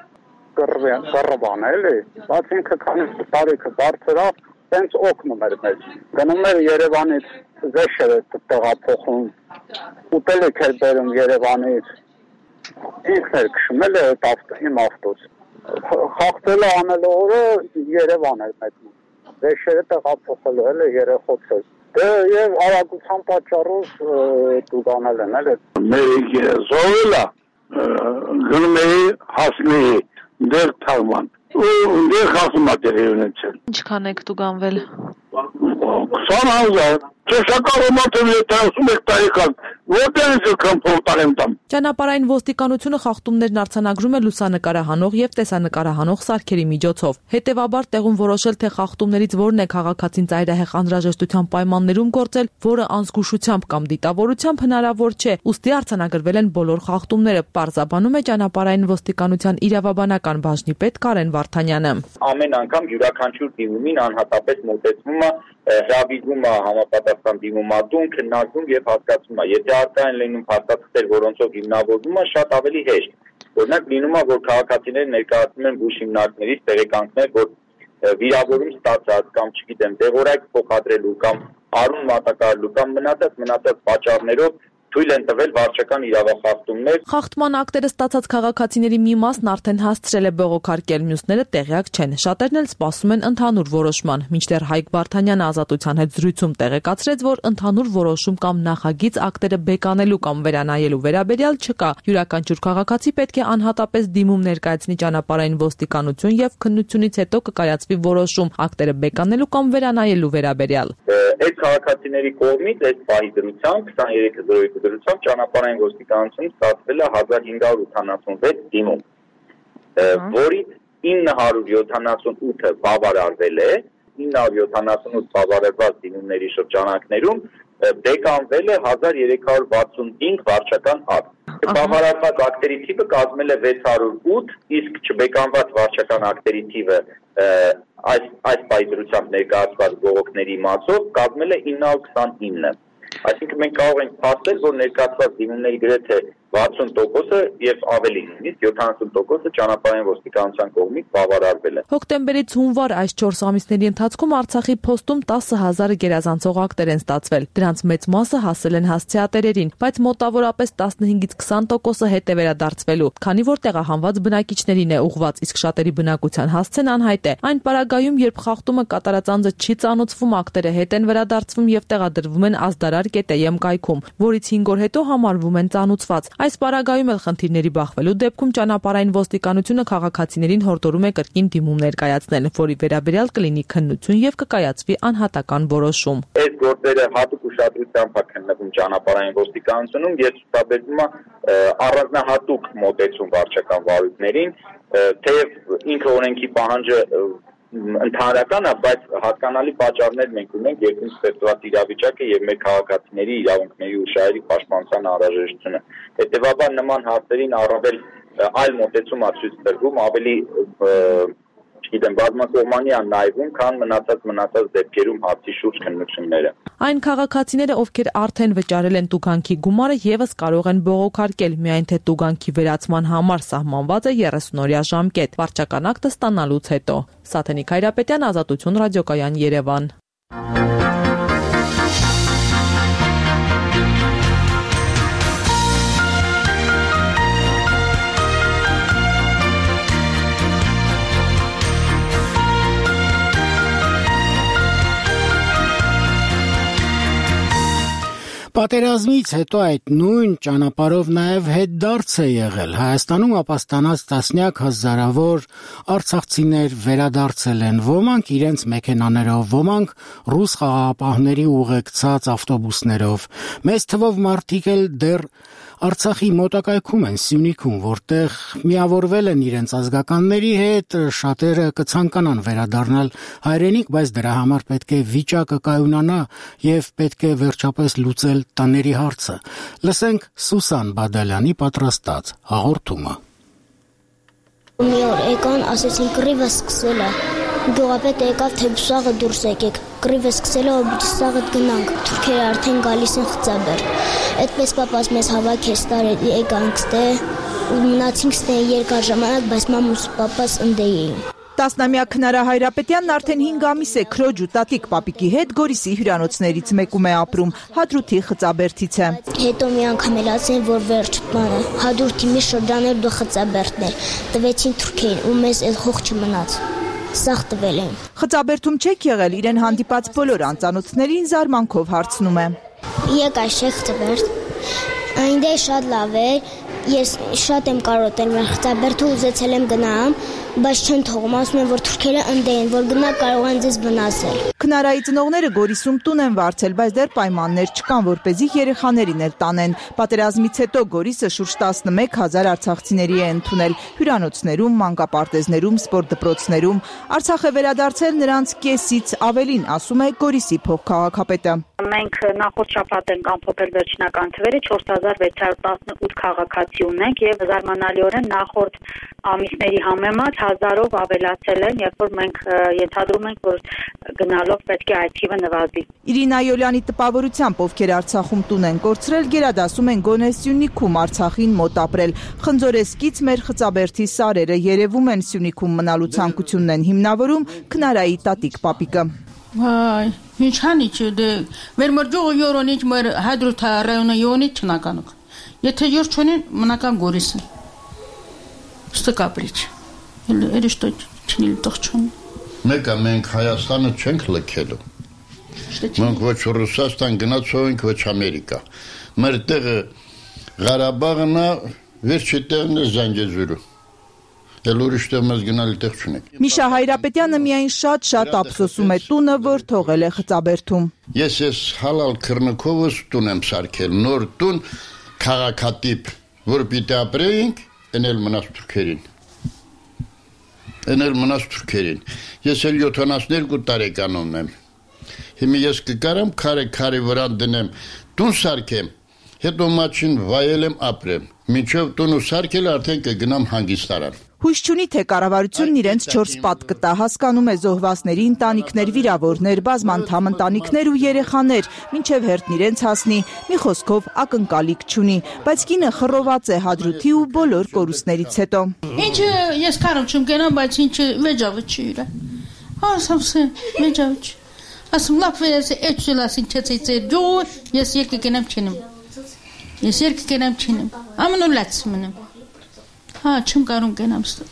կռվան էլի, բայց ինքը քանի տարիքը բարձր է, տենց օգնում էր մեզ։ Գնում էր Երևանից վեշեր տեղափոխում, ուտելիք էր բերում Երևանից։ Ինքն էր քշում էլ իմ ավտոս։ Խախտելը անելու օրը Երևան էր մեկնում։ Վեշերը տեղափոխելու էլ երեխոց էր։ Դե եւ արագության պատճառով դուգանել են էլ։ Մեր զոհելա գնում է հասնի դեր թաղման։ Ու դեր խասմա դերևնեցել։ Ինչքան եք դուգանվել։ քսան հազար։ Չշակարոմատը տասնմեկ տարեկան, որտեղ է կամփորտարեմ տամ։ Ճանապարհային ոստիկանությունը խախտումներն արձանագրում է լուսանկարահանող եւ տեսանկարահանող սարքերի միջոցով։ Հետևաբար տեղում որոշել, թե խախտումներից որն է քաղաքացին ծայրահեղ անհրաժեշտության պայմաններում գործել, որը անզգուշությամբ կամ դիտավորությամբ հնարավոր չէ, ուստի արձանագրվել են բոլոր խախտումները, պարզաբանում է ճանապարհային ոստիկանության իրավաբանական բաժնի պետ Կարեն Վարդանյանը։ Ամեն անգամ յուրաքանչյուր դիմումին անհատապես մոտեցվում է, հրավիրվում է համապատասխան դիմումատուն, քննարկում եւ հասկացում է։ Եթե արկա են լինում փաստաթղթեր, որոնցով հիմնավորվում է, շատ ավելի հեշտ։ Օրինակ լինում է, որ քաղաքացիները ներկայացնում են բուժ հիմնարկներից տեղեկանքներ, որ վիրավորում ստացած կամ չգիտեմ, դեղորայք փոխադրելու կամ արուն մատակարարելու կամ մնացած մնացած պատճառներով թույլ են տվել վարչական իրավախախտումներ։ Խախտման ակտերը ստացած քաղաքացիների մի մասն արդեն հասցրել է բողոքարկել, մյուսները տեղյակ չեն։ Շատերն էլ սպասում են ընդհանուր որոշման։ Մինչդեռ Հայկ Վարդանյանը Ազատության հետ զրույցում տեղեկացրեց, որ ընդհանուր որոշում կամ նախագիծ ակտերը բեկանելու կամ վերանայելու վերաբերյալ չկա։ Յուրաքանչյուր քաղաքացի պետք է անհատապես դիմում ներկայացնի ճանապարհային ոստիկանություն եւ քննությունից հետո կկայացվի որոշում ակտերը բեկանելու կամ վերանայելու վերաբերյալ։ Այդ քաղաքացիների կողմից այդ պահի դրությամբ քսաներեք հազար դրությամբ ճանապարհային ոստիկանություն ստացվել է հազար հինգ հարյուր ութանասունվեց դիմում, որից ինը հարյուր յոթանասունութը բավարարվել է, ինը հարյուր յոթանասունութ բավարարված դիմումների շրջանակներում բեկանվել է հազար երեք հարյուր վաթսունհինգ վարչական ակտ։ Բավարարված ակտերի թիվը կազմել է վեց հարյուր ութ, իսկ չբեկանված վարչական ակտերի թիվը այս այս պայծրությամբ ներկայացված բողոքների մասով կազմել է ինը հարյուր քսանինը։ Այսինքն մենք կարող ենք փաստել, որ ներկայացված դիմումների գրեթե վաթսուն տոկոսը եւ ավելի նույնիսկ յոթանասուն տոկոսը ճանապարհային ոստիկանության կողմից բավարարվել է։ Հոկտեմբերից հունվար այս չորս ամիսների ընթացքում Արցախի փոստում տասը հազար գերազանցող ակտեր են ստացվել։ Դրանց մեծ մասը հասել են հասցեատերերին, բայց մոտավորապես տասնհինգից քսան տոկոսը հետ է վերադարձվելու, քանի որ տեղահանված բնակիչներին է ուղղված, իսկ շատերի բնակության հասցեն անհայտ է։ Այն պարագայում, երբ խախտումը կատարած անձը չի ծանոթվում, ակտերը հետ են վերադարձվում եւ տեղադրվում են ազդարար կետեյեմ կայքում, որից հինգ օր հետո համարվում են ծանոթված։ Այս պարագայում էլ խնդիրների բախվելու դեպքում ճանապարհային ոստիկանությունը քաղաքացիներին հորդորում է կրկին դիմում ներկայացնել, որի վերաբերյալ կլինի քննություն եւ կկայացվի անհատական որոշում։ Այս գործերը հատուկ ուշադրությամբ է քննվում ճանապարհային ոստիկանությունում, եւ ցուցաբերվում է առանձնահատուկ մոտեցում վարչական վարույթներին, թեև ինքը օրենքի պահանջը ընդհանրական է, բայց հատկանալի պատճառներ մենք ունենք երկրի ստեղծված իրավիճակը եւ մեր քաղաքացիների իրավունքների ու շահերի պաշտպանության անհրաժեշտությունը։ Հետևաբար նման հարցերին առավել այլ մոտեցում է ցույց տրվում, ավելի Գիտեմ, բազմակողմանյան նայվում, քան մնացած մնացած դեպքերում հարցի շուրջ քննությունները։ Այն քաղաքացիները, ովքեր արդեն վճարել են տուգանքի գումարը, եւս կարող են բողոքարկել, միայն թե տուգանքի վերացման համար սահմանված է երեսուն օրյա ժամկետ, վարչական ակտը ստանալուց հետո։ Սաթենիկ Հայրապետյան, Ազատություն ռադիոկայան, Երևան։ Պատերազմից հետո այդ նույն ճանապարհով նաև հետդարձ է եղել։ Հայաստանում ապաստանած տասնյակ հազարավոր արցախցիներ վերադարձել են, ոմանք իրենց մեքենաներով, ոմանք ռուս խաղաղապահների ուղեկցած ավտոբուսներով։ Մեծ թվով մարդիկ էլ դեռ Արցախի մոտակայքում են, Սյունիքում, որտեղ միավորվել են իրենց ազգականների հետ, շատերը կցանկանան վերադառնալ հայրենիք, բայց դրա համար պետք է վիճակը կայունանա եւ պետք է վերջապես լուծել տների հարցը։ Լսենք Սուսան Բադալյանի պատրաստած հաղորդումը։ Մի օր եկան, ասեցին կռիվը սկսել է։ Գյուղապետը եկավ, թե բուսաղը դուրս եկեք։ Կռիվը սկսել է, բուսաղը գնանք։ Թուրքերը արդեն գալիս են Խծաբեր։ Այդպես պապաս մեզ հավաքեց, եկանք ստե, ու մնացինք ստե երկար ժամանակ, բայց մամուս պապաս ընդե էին։ Տասնամյակ Քնարա Հայրապետյանն արդեն հինգ ամիս է քրոջ ու տատիկ պապիկի հետ Գորիսի հյուրանոցներից մեկում է ապրում, Հադրութի Խծաբերդից է։ Հետո մի անգամ էլ ասեն, որ վերջ բանը, Հադրութի մի շրջաներ դու Խծաբերդներ, տվեցին թուրքերին ու մեզ էլ հող չմնաց։ Սաղ տվել են։ Խծաբերդում չեք եղել, իրեն հանդիպած բոլոր անծանոթներին զարմանքով հարցնում է։ Եկա Խծաբերդ, այնտեղ շատ լավ է, ես շատ եմ կարոտել մեր Խծաբերդը, ուզեցել եմ գնամ, բայց չեն թողում, ասում են, որ թուրքերը ընդե են, որ գնա կարող են ձեզ վնասել։ Քնարայի ծնողները Գորիսում տուն են վարձել, բայց դեռ պայմաններ չկան, որպեսզի երեխաներին էլ տանեն։ Պատերազմից հետո Գորիսը շուրջ տասնմեկ հազար արցախցիների է ընդունել հյուրանոցներում, մանկապարտեզներում, սպորտ դպրոցներում։ Արցախ է վերադարձել նրանց կեսից ավելին, ասում է Գորիսի փոխքաղաքապետը։ Մենք նախորդ շաբաթ ենք ամփոփել վերջնական թվերը, չորս հազար վեց հարյուր տասնութ քաղաքացի ունենք եւ զարմանալիորեն նախորդ ամիսների համեմատ հազարով ավելացել են, երբ որ մենք ենթադրում ենք, որ գնալով պետք է այդ թիվը նվազի։ Իրինա Յոլյանի տպավորությամբ, ովքեր Արցախում տուն են կորցրել, գերադասում են գոնե Սյունիքում Արցախին մոտ ապրել։ Խնձորեսկից մեր Խծաբերդի սարերը երևում են, Սյունիքում մնալու ցանկությունն են հիմնավորում Քնարայի տատիկ պապիկը։ Վայ, ինչ հանիչ դե վերմրջողը յորոնիչ մեր Հադրութա ռայոնը յոնի չնականուկ։ Եթե յուր չունին մնական Գորիսը։ Ստկապրիչ։ Էլ что չնիլ տողչուն։ Մեկը մենք Հայաստանը չենք լքելու։ Մենք ոչ Ռուսաստան գնացող ենք, ոչ Ամերիկա։ Մեր տեղը Ղարաբաղն է, վերջի տեղն է Զանգեզուրը։ Էլ ուրիշ տեղ մեզ գնալի տեղ չունենք։ Միշա Հայրապետյանը միայն շատ-շատ ափսոսում է տունը, որ թողել է Խծաբերդում։ Ես ես հալալ քրնքովս տուն եմ սարքել, նոր տուն, քաղաքատիպ, որ պիտի ապրեինք, էնել մնաց թուրքերին։ Էնել մնաց թուրքերին։ Ես էլ յոթանասներկու տարեկանում եմ։ Հիմա ես կկարամ քարե-քարե վրա դնեմ, տուն սարքեմ, հետո մաչին վայել եմ ապրեմ։ Մինչև տունը սարքել արդեն կգնամ հանգիստարան։ Հույս չունի, թե կառավարությունն իրենց չորս պատ կտա, հասկանում է զոհվածների ընտանիքներ, վիրավորներ, բազմանդամ ընտանիքներ ու երեխաներ, մինչև հերթն իրենց հասնի, մի խոսքով ակնկալիք չունի, բայց կինը խռոված է Հադրութի ու բոլոր կորուստներից հետո։ Ինչը ես կարում չեմ գնամ, բայց ինչը վեճավը չի իրա։ Ասամսը վեճավը չի։ Ասում լավ ես էջուլասին չեցեցե դու ես երկը գնամ չնեմ։ Ես երկը գնամ չնեմ։ Ամնուլաց մնեմ։ Հա, չեմ կարում գնամ ստը։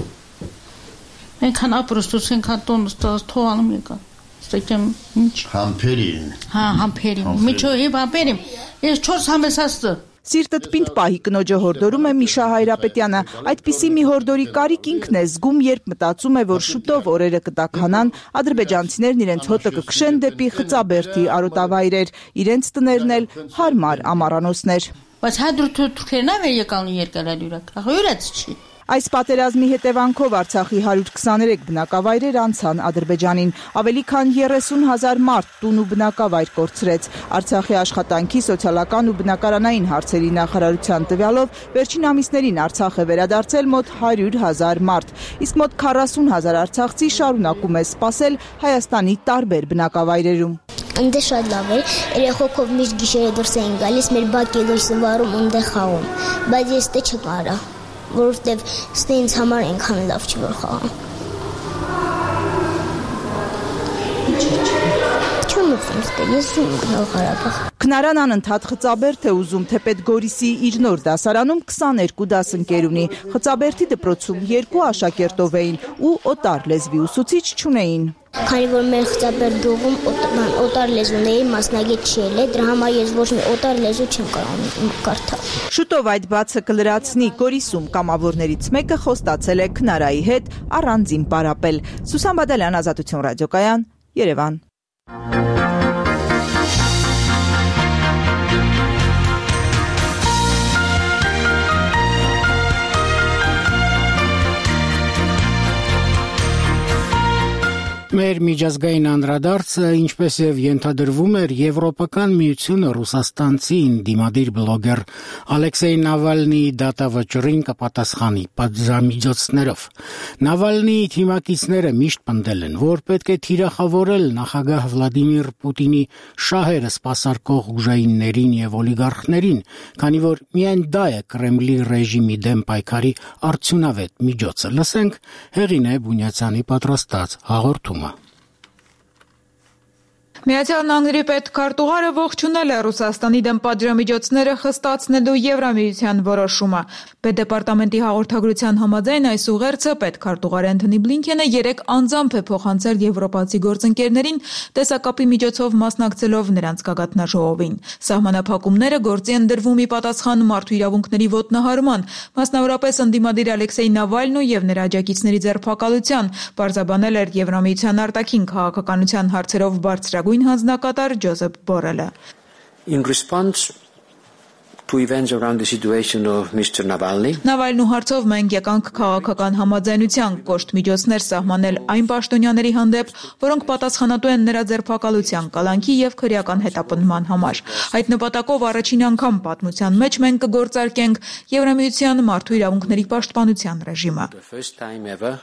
Ենքան ապրոստուս, ենքան տոնուս թողանում եկան։ Ստեկեմ ինչ։ Համպերին։ Հա, համպերին։ Միջո հիվ համպերին։ Ես չորս համեսաստը։ Սիրտդ պինդ պահի կնոջը հորդորում է Միշա Հայրապետյանը։ Այդպիսի մի հորդորի կարիք ինքն է զգում, երբ մտածում է, որ շուտով օրերը կտաքանան, ադրբեջանցիներն իրենց հոտը կքշեն դեպի Խծաբերդի արոտավայրեր, իրենց տներն էլ հարմար ամառանոցներ։ Բայց Հադրութի թուրքերն ավ եկան երկալալ յուրակ, ախ յուրաց չի։ Այս պատերազմի հետևանքով Արցախի հարյուր քսաներեք բնակավայրեր անցան Ադրբեջանին, ավելի քան երեսուն հազար մարդ տուն ու բնակավայր կորցրեց։ Արցախի աշխատանքի, սոցիալական ու բնակարանային հարցերի նախարարության տվյալով վերջին ամիսներին Արցախ է վերադարձել մոտ հարյուր հազար մարդ, իսկ մոտ քառասուն հազար արցախցի շարունակում է սպասել Հայաստանի տարբեր բնակավայրերում։ Ընդ շատ լավ է, երեխոքով միշտ գիշերը դուրս էին գալիս, մեր բակի լույսը վառում, ընդեղ խաղում, բայց ես դե չկարա, որովհետև ստե ինձ համար այնքան լավ չի որ խաղամ։ Չեմ ուզում ստե, ես ուզում գնալ Ղարաբաղ։ Քնարան անընդհատ Խծաբերդ է ուզում, թեպետ Գորիսի իր նոր դասարանում քսաներկու դասընկեր ունի։ Խծաբերդի դպրոցում երկու աշակերտով էին ու օտար լեզվի ուսուցիչ չունեին։ Քանի որ մեր Խծաբերդ գյուղում օտար լեզուների մասնագետ չի ելել, դրա համար ես ոչ մի օտար լեզու չեմ կարող կարդալ։ Շուտով այդ բացը կլրացնի Գորիսում կամավորներից մեկը խոստացել է Քնարայի հետ առանձին պարապել։ Սուսան Բադալյան, Ազատություն ռադիոկայան, Երևան։ Մեր միջազգային անդրադարձը, ինչպես եւ ենթադրվում էր, Եվրոպական միությունը ռուսաստանցին դիմադիր բլոգեր Ալեքսեյ Նավալնիի դատավճռին կպատասխանի պատժամիջոցներով։ Նավալնիի թիմակիցները միշտ պնդել են, որ պետք է թիրախավորել նախագահ Վլադիմիր Պուտինի շահերը սպասարկող ուժայիններին եւ օլիգարխներին, քանի որ միայն դա է Կրեմլի ռեժիմի դեմ պայքարի արդյունավետ միջոցը։ Լսենք Հեղինե Բունյացյանի պատրաստած հաղորդումը։ Միացյալ Նահանգների պետքարտուղարը ողջունել է Ռուսաստանի դեմ պատժամիջոցները խստացնելու Եվրամիության որոշումը։ Պետդեպարտամենտի հաղորդագրության համաձայն այս ուղերձը պետքարտուղար Անթոնի Բլինքենը երեկ անձամբ է փոխանցել եվրոպացի գործընկերներին տեսակապի միջոցով մասնակցելով նրանց գագաթնաժողովին։ Սահմանափակումները գործի են դրվում ի պատասխան մարդու իրավունքների ոտնահարման, մասնավորապես ընդդիմադիր Ալեքսեյ Նավալնու եւ նրա աջակիցների ձերբակալության, պարզաբանել էր Եվրամիության արտաքին քաղաքականության հարցերով բարձրագույն հանձնակատար Ջոզեփ Բորելը։ In response to events around the situation of Mister Navalny. Նավալնու հարցով մենք եկանք քաղաքական համաձայնության, կոշտ միջոցներ սահմանել այն պաշտոնյաների հանդեպ, որոնք պատասխանատու են նրա ձերբակալության, կալանքի եւ քրեական հետապնդման համար։ Այդ նպատակով առաջին անգամ պատմության մեջ մենք կգործարկենք Եվրամիության մարդու իրավունքների պաշտպանության ռեժիմը։ The first time ever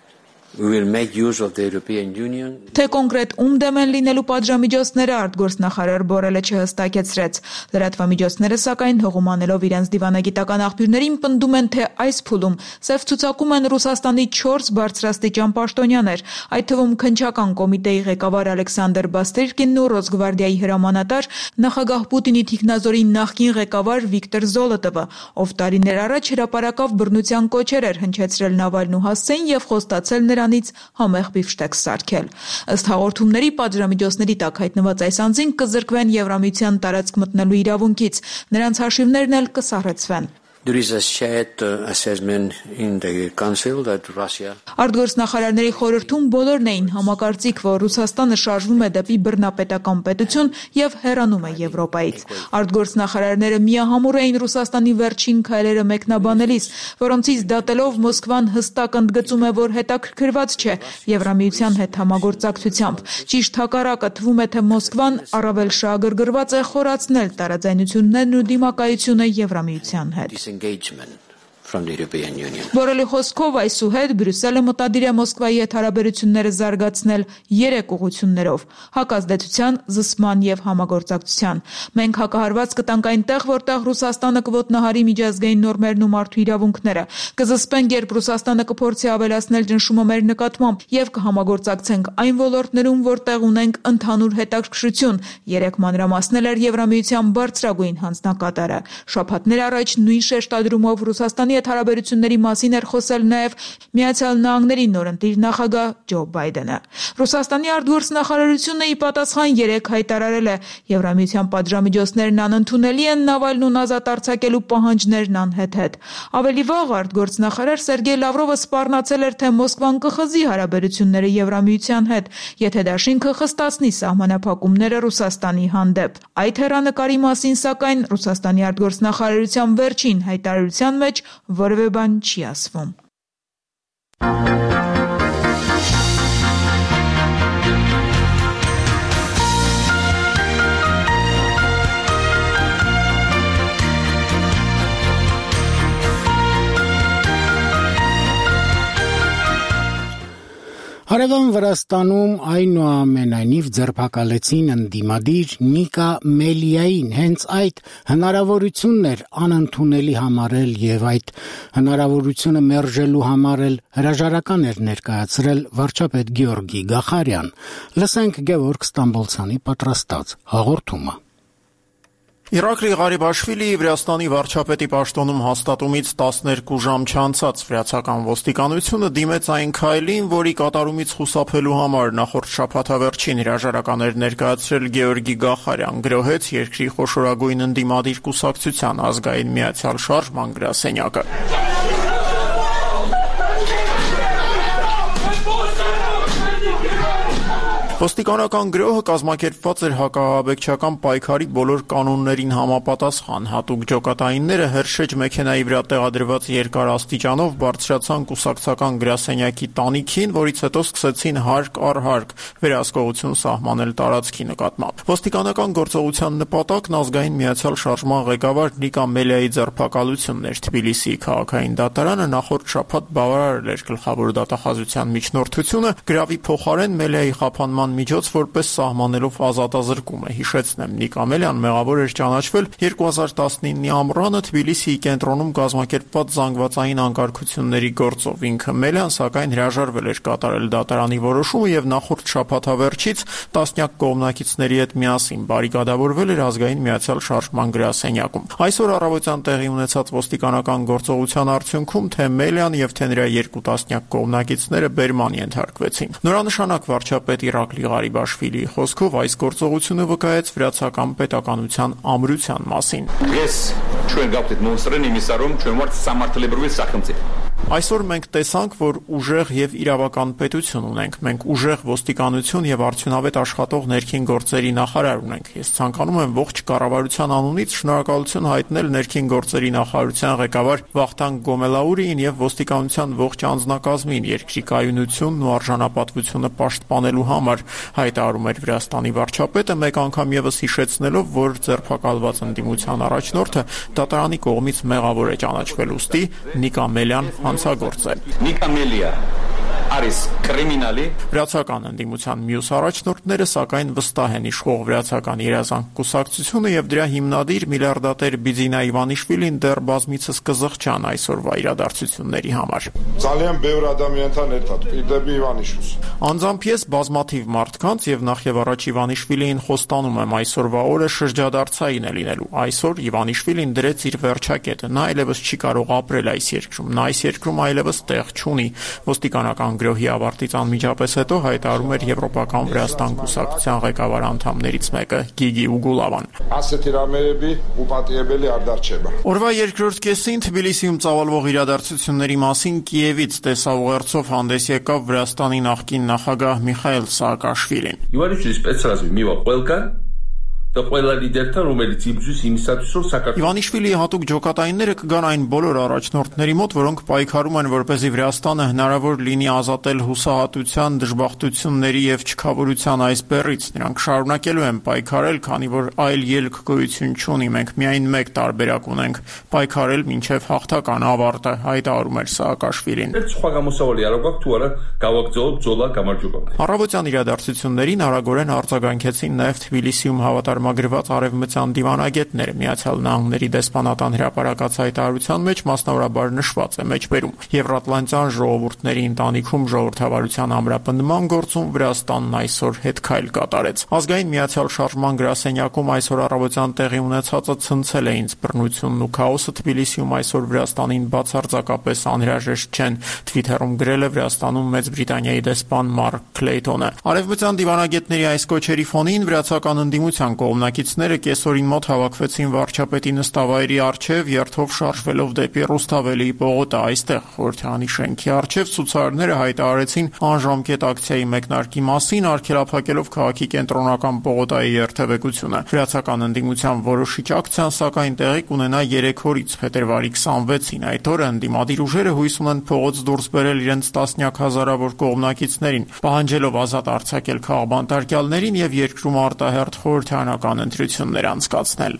we will make use of the European Union. Թե կոնկրետ ում դեմ են լինելու պատժամիջոցները արտգործնախարար Բորելը չհստակեցրեց։ Լրատվամիջոցները սակայն հողում անելով իրենց դիվանագիտական աղբյուրներին պնդում են, թե այս փուլում սև ցուցակում են Ռուսաստանի չորս բարձրաստիճան պաշտոնյաներ, այդ թվում քննչական կոմիտեի ղեկավար Ալեքսանդր Բաստրիկինն ու Ռոսգվարդիայի հրամանատար նախագահ Պուտինի թիկնազորի նախկին ղեկավար Վիկտոր Զոլոտովը, ով տարիներ առաջ հրապարակավ բռնության կոչեր էր հնչեցրել Նավալնու հասցեին եւ խոստացել նրա նրանից համեղ բիֆշտեքս սարքել։ Ըստ հաղորդումների պատժամիջոցների տակ հայտնված այս անձին կզրկվեն Եվրամիության տարածք մտնելու իրավունքից, նրանց հաշիվներն էլ կսառեցվեն։ There is a shared uh, assessment in the council that Russia Արտգործնախարարների խորհրդում բոլորն էին համակարծիք, որ Ռուսաստանը շարժվում է դեպի բռնապետական պետություն եւ հեռանում է Եվրոպայից։ Արտգործնախարարները միահամուռ էին Ռուսաստանի վերջին քայլերը մեկնաբանելիս, որոնցից դատելով Մոսկվան հստակ ընդգծում է, որ հետաքրքրված չէ Եվրամիության հետ համագործակցությամբ։ Ճիշտ հակառակը, թվում է, թե Մոսկվան առավել շահագրգռված է խորացնել տարաձայնություններն ու դիմակայությունը Եվրամիության հետ։ engagement from the European Union. Բորելի խոսքով այսուհետ Բրյուսելը մտադիր է Մոսկվայի հետ հարաբերությունները զարգացնել երեք ուղղություններով՝ հակազդեցության, զսպման եւ համագործակցության։ Մենք հակահարված կտանք այնտեղ, որտեղ Ռուսաստանը կոտնահարի միջազգային նորմերն ու մարդու իրավունքները, կզսպենք, երբ Ռուսաստանը կփորձի ավելացնել ճնշումը մեր նկատմամբ եւ կհամագործակցենք այն ոլորտներում, որտեղ ունենք ընդհանուր հետաքրքրություն, երեք մանրամասնել էր Եվրամիության բարձրագույն հանձնակատարը։ Շաբաթներ առաջ նույն շեշտադրումով Ռուսաստանի հարաբերությունների մասին էր խոսել նաև Միացյալ Նահանգների նորընտիր նախագահ Ջո Բայդենը։ Ռուսաստանի արտգործնախարարությունը ի պատասխան երեք հայտարարել է, Եվրամիության պատժամիջոցներն անընդունելի են, Նավալնուն ազատ արձակելու պահանջներն անհեթեթ։ Ավելի վաղ արտգործնախարար Սերգեյ Լավրովը սպառնացել էր, թե Մոսկվան կխզի հարաբերությունները Եվրամիության հետ, եթե դաշինքը խստացնի սահմանափակումները Ռուսաստանի հանդեպ։ Այդ հեռանկարի մասին սակայն Ռուսաստանի արտգործնախարարության վերջին հայտարարության մեջ որևէ բան չի ասվում։ Հարևան Վրաստանում այնուամենայնիվ ձերբակալեցին ընդդիմադիր Նիկա Մելիային, հենց այդ հնարավորությունն էր անընդունելի համարել եւ այդ հնարավորությունը մերժելու համար էլ հրաժարական էր ներկայացրել վարչապետ Գեորգի Գախարյան։ Լսենք Գևորգ Ստամբոլցյանի պատրաստած հաղորդումը։ Իրակլի Ղարիբաշվիլիի Վրաստանի վարչապետի պաշտոնում հաստատումից տասներկու ժամ չանցած վրացական ոստիկանությունը դիմեց այն քայլին, որի կատարումից խուսափելու համար նախորդ շաբաթավերջին հրաժարական էր ներկայացրել Գեորգի Գախարյան, գրոհեց երկրի խոշորագույն ընդդիմադիր կուսակցության ազգային միացյալ շարժման գրասենյակը։ Ոստիկանական գրոհը կազմակերպված էր հակահաբեկչական պայքարի բոլոր կանոններին համապատասխան։ Հատուկ ջոկատայինները հրշեջ մեքենայի վրա տեղադրված երկար աստիճանով բարձրացան կուսակցական գրասենյակի տանիքին, որից հետո սկսեցին հարկ առ հարկ վերահսկողություն սահմանել տարածքի նկատմամբ։ Ոստիկանական գործողության նպատակն ազգային միացյալ շարժման ղեկավար Նիկա Մելիայի ձերբակալությունն էր։ Թբիլիսիի քաղաքային դատարանը նախորդ շաբաթ բավարարել էր գլխավոր դատախազության միջնորդությունը, գրավի փոխարեն Մելիայի խափանման միջոց որպես սահմանելով ազատազրկումը։ Հիշեցնեմ, Նիկա Մելիան մեղավոր էր ճանաչվել երկու հազար տասնինի ամռանը Թբիլիսիի կենտրոնում կազմակերպված զանգվածային անկարգությունների գործով։ Ինքը Մելիան սակայն հրաժարվել էր կատարել դատարանի որոշումը եւ նախորդ շաբաթավերջից տասնյակ կողմնակիցների հետ միասին բարիկադավորվել էր ազգային միացյալ շարժման գրասենյակում։ Այսօր առավոտյան տեղի ունեցած ոստիկանական գործողության արդյունքում թե Մելիան եւ թե նրա երկու տասնյակ կողմնակիցները բերման ենթարկվեցին։ Նորանշանակ վարչապետ Իրակլի Ղարիբաշվիլիի խոսքով այս գործողությունը վկայեց վրացական պետականության ամրության մասին։ Ես չեմ գապտիտ մոնստրեն իմիսարում չեմ մարդ սամարտելեբրուի սախմցի։ Այսօր մենք տեսանք, որ ուժեղ եւ իրավական պետություն ունենք։ Մենք ուժեղ ոստիկանություն եւ արդյունավետ աշխատող ներքին գործերի նախարար ունենք։ Ես ցանկանում եմ ողջ կառավարության անունից շնորհակալություն հայտնել ներքին գործերի նախարարության ղեկավար Վախթանգ Գոմելաուրիին եւ ոստիկանության ողջ անձնակազմին երկրի կայունությունն ու արժանապատվությունը պաշտպանելու համար, հայտարարում էր Վրաստանի վարչապետը, մեկ անգամ եւս հիշեցնելով, որ ձերբակալված ընդդիմության առաջնորդը դատարանի կողմից մեղավոր է ճանաչվել, ուստի Նիկա Մելիան հանցագործ է։ Նիկա Մելիա Արիս կրիմինալի Վրացական ընդդիմության մյուս առաջնորդները սակայն վստահ են իշխող վրացական երազանք կուսակցությունը եւ դրա հիմնադիր միլիարդատեր Բիձինա Իվանիշվիլին դեռ բազմիցս կզղջան այսօրվա իրադարձությունների համար։ Ძალიან ბევր ადამიანთან ერთად Իդեբի Իվանիշուս։ Անձամբ ես բազմաթիվ մարդկանց եւ նախ եւ առաջ Իվանիշվիլիին խոստանում եմ այսօրվա օրը շրջադարձային է լինելու։ Այսօր Իվանիշվիլին դրեց իր վերջակետը։ Նա այլևս չի կարող ապրել այս երկրում։ Նա այս երկրում այլևս տեղ չունի։ Ոստիկանական գրոհի ավարտից անմիջապես հետո հայտարարում էր Եվրոպական Վրաստան կուսակցության ղեկավար անդամներից մեկը Գիգի Ուգուլավան։ Օրվա երկրորդ կեսին Թբիլիսիում ծավալվող իրադարձությունների մասին Կիևից տեսաուղերձով հանդես եկավ Վրաստանի նախկին նախագահ Միխայել Սաակաշվիլին։ Իվանիշվիլիի հատուկ ջոկատայինները կգան այն բոլոր առաջնորդների մոտ, որոնք պայքարում են, որպեսզի Վրաստանը հնարավոր լինի ազատել հուսահատության, դժբախտությունների եւ չքավորության այս բեռից։ Նրանք շարունակելու են պայքարել, քանի որ այլ ելք գոյություն չունի։ Մենք միայն մեկ տարբերակ ունենք՝ պայքարել մինչեւ հաղթական ավարտը, հայտարարում էր Սաակաշվիլին։ Առավոտյան իրադարձություններին արագորեն արձագանքեցին նաեւ Թբիլիսիում հավատարմագրված արևմտյան դիվանագետները։ Միացյալ Նահանգների դեսպանատան հրապարակած հայտարարության մեջ մասնավորաբար նշված է մեջբերում. Եվրատլանտյան ժողովուրդների ընտանիքում ժողովրդավարության ամրապնդման գործում Վրաստանն այսօր հետքայլ կատարեց։ Ազգային միացյալ շարժման գրասենյակում այսօր առավոտյան տեղի ունեցածը ցնցել է ինձ բռնությունն ու քաոսը Թբիլիսիում այսօր Վրաստանին բացարձակապես անհրաժեշտ չեն, Twitter-ում գրել է Վրաստանում Մեծ Բրիտանիայի դեսպան Մարկ Քլեյթոնը։ Արևմտյան դիվանագետների այս կոչերի ֆոնին վրացական ընդդիմության կողմնակիցները կեսօրին մոտ հավաքվեցին վարչապետի նստավայրի առջև, երթով շարժվելով դեպի Ռուստավելիի պողոտը։ Այստեղ խորհրդարանի շենքի առջև ցուցարարները հայտարարեցին անժամկետ ակցիայի մեկնարկի մասին, արգելափակելով քաղաքի կենտրոնական պողոտայի երթևեկությունը։ Վրացական ընդդիմության որոշիչ ակցիան սակայն տեղի կունենա երեք օրից, փետրվարի քսանվեցին։ Այդ օրը ընդդիմադիր ուժերը հույս ունեն փողոց դուրս բերել իրենց տասնյակ հազարավոր կողմնակիցներին, պահանջելով ազատ արձակել քաղբանտարկյալներին եւ երկրում արտահերթ խորհրդարանական ընտրություններ անցկացնել։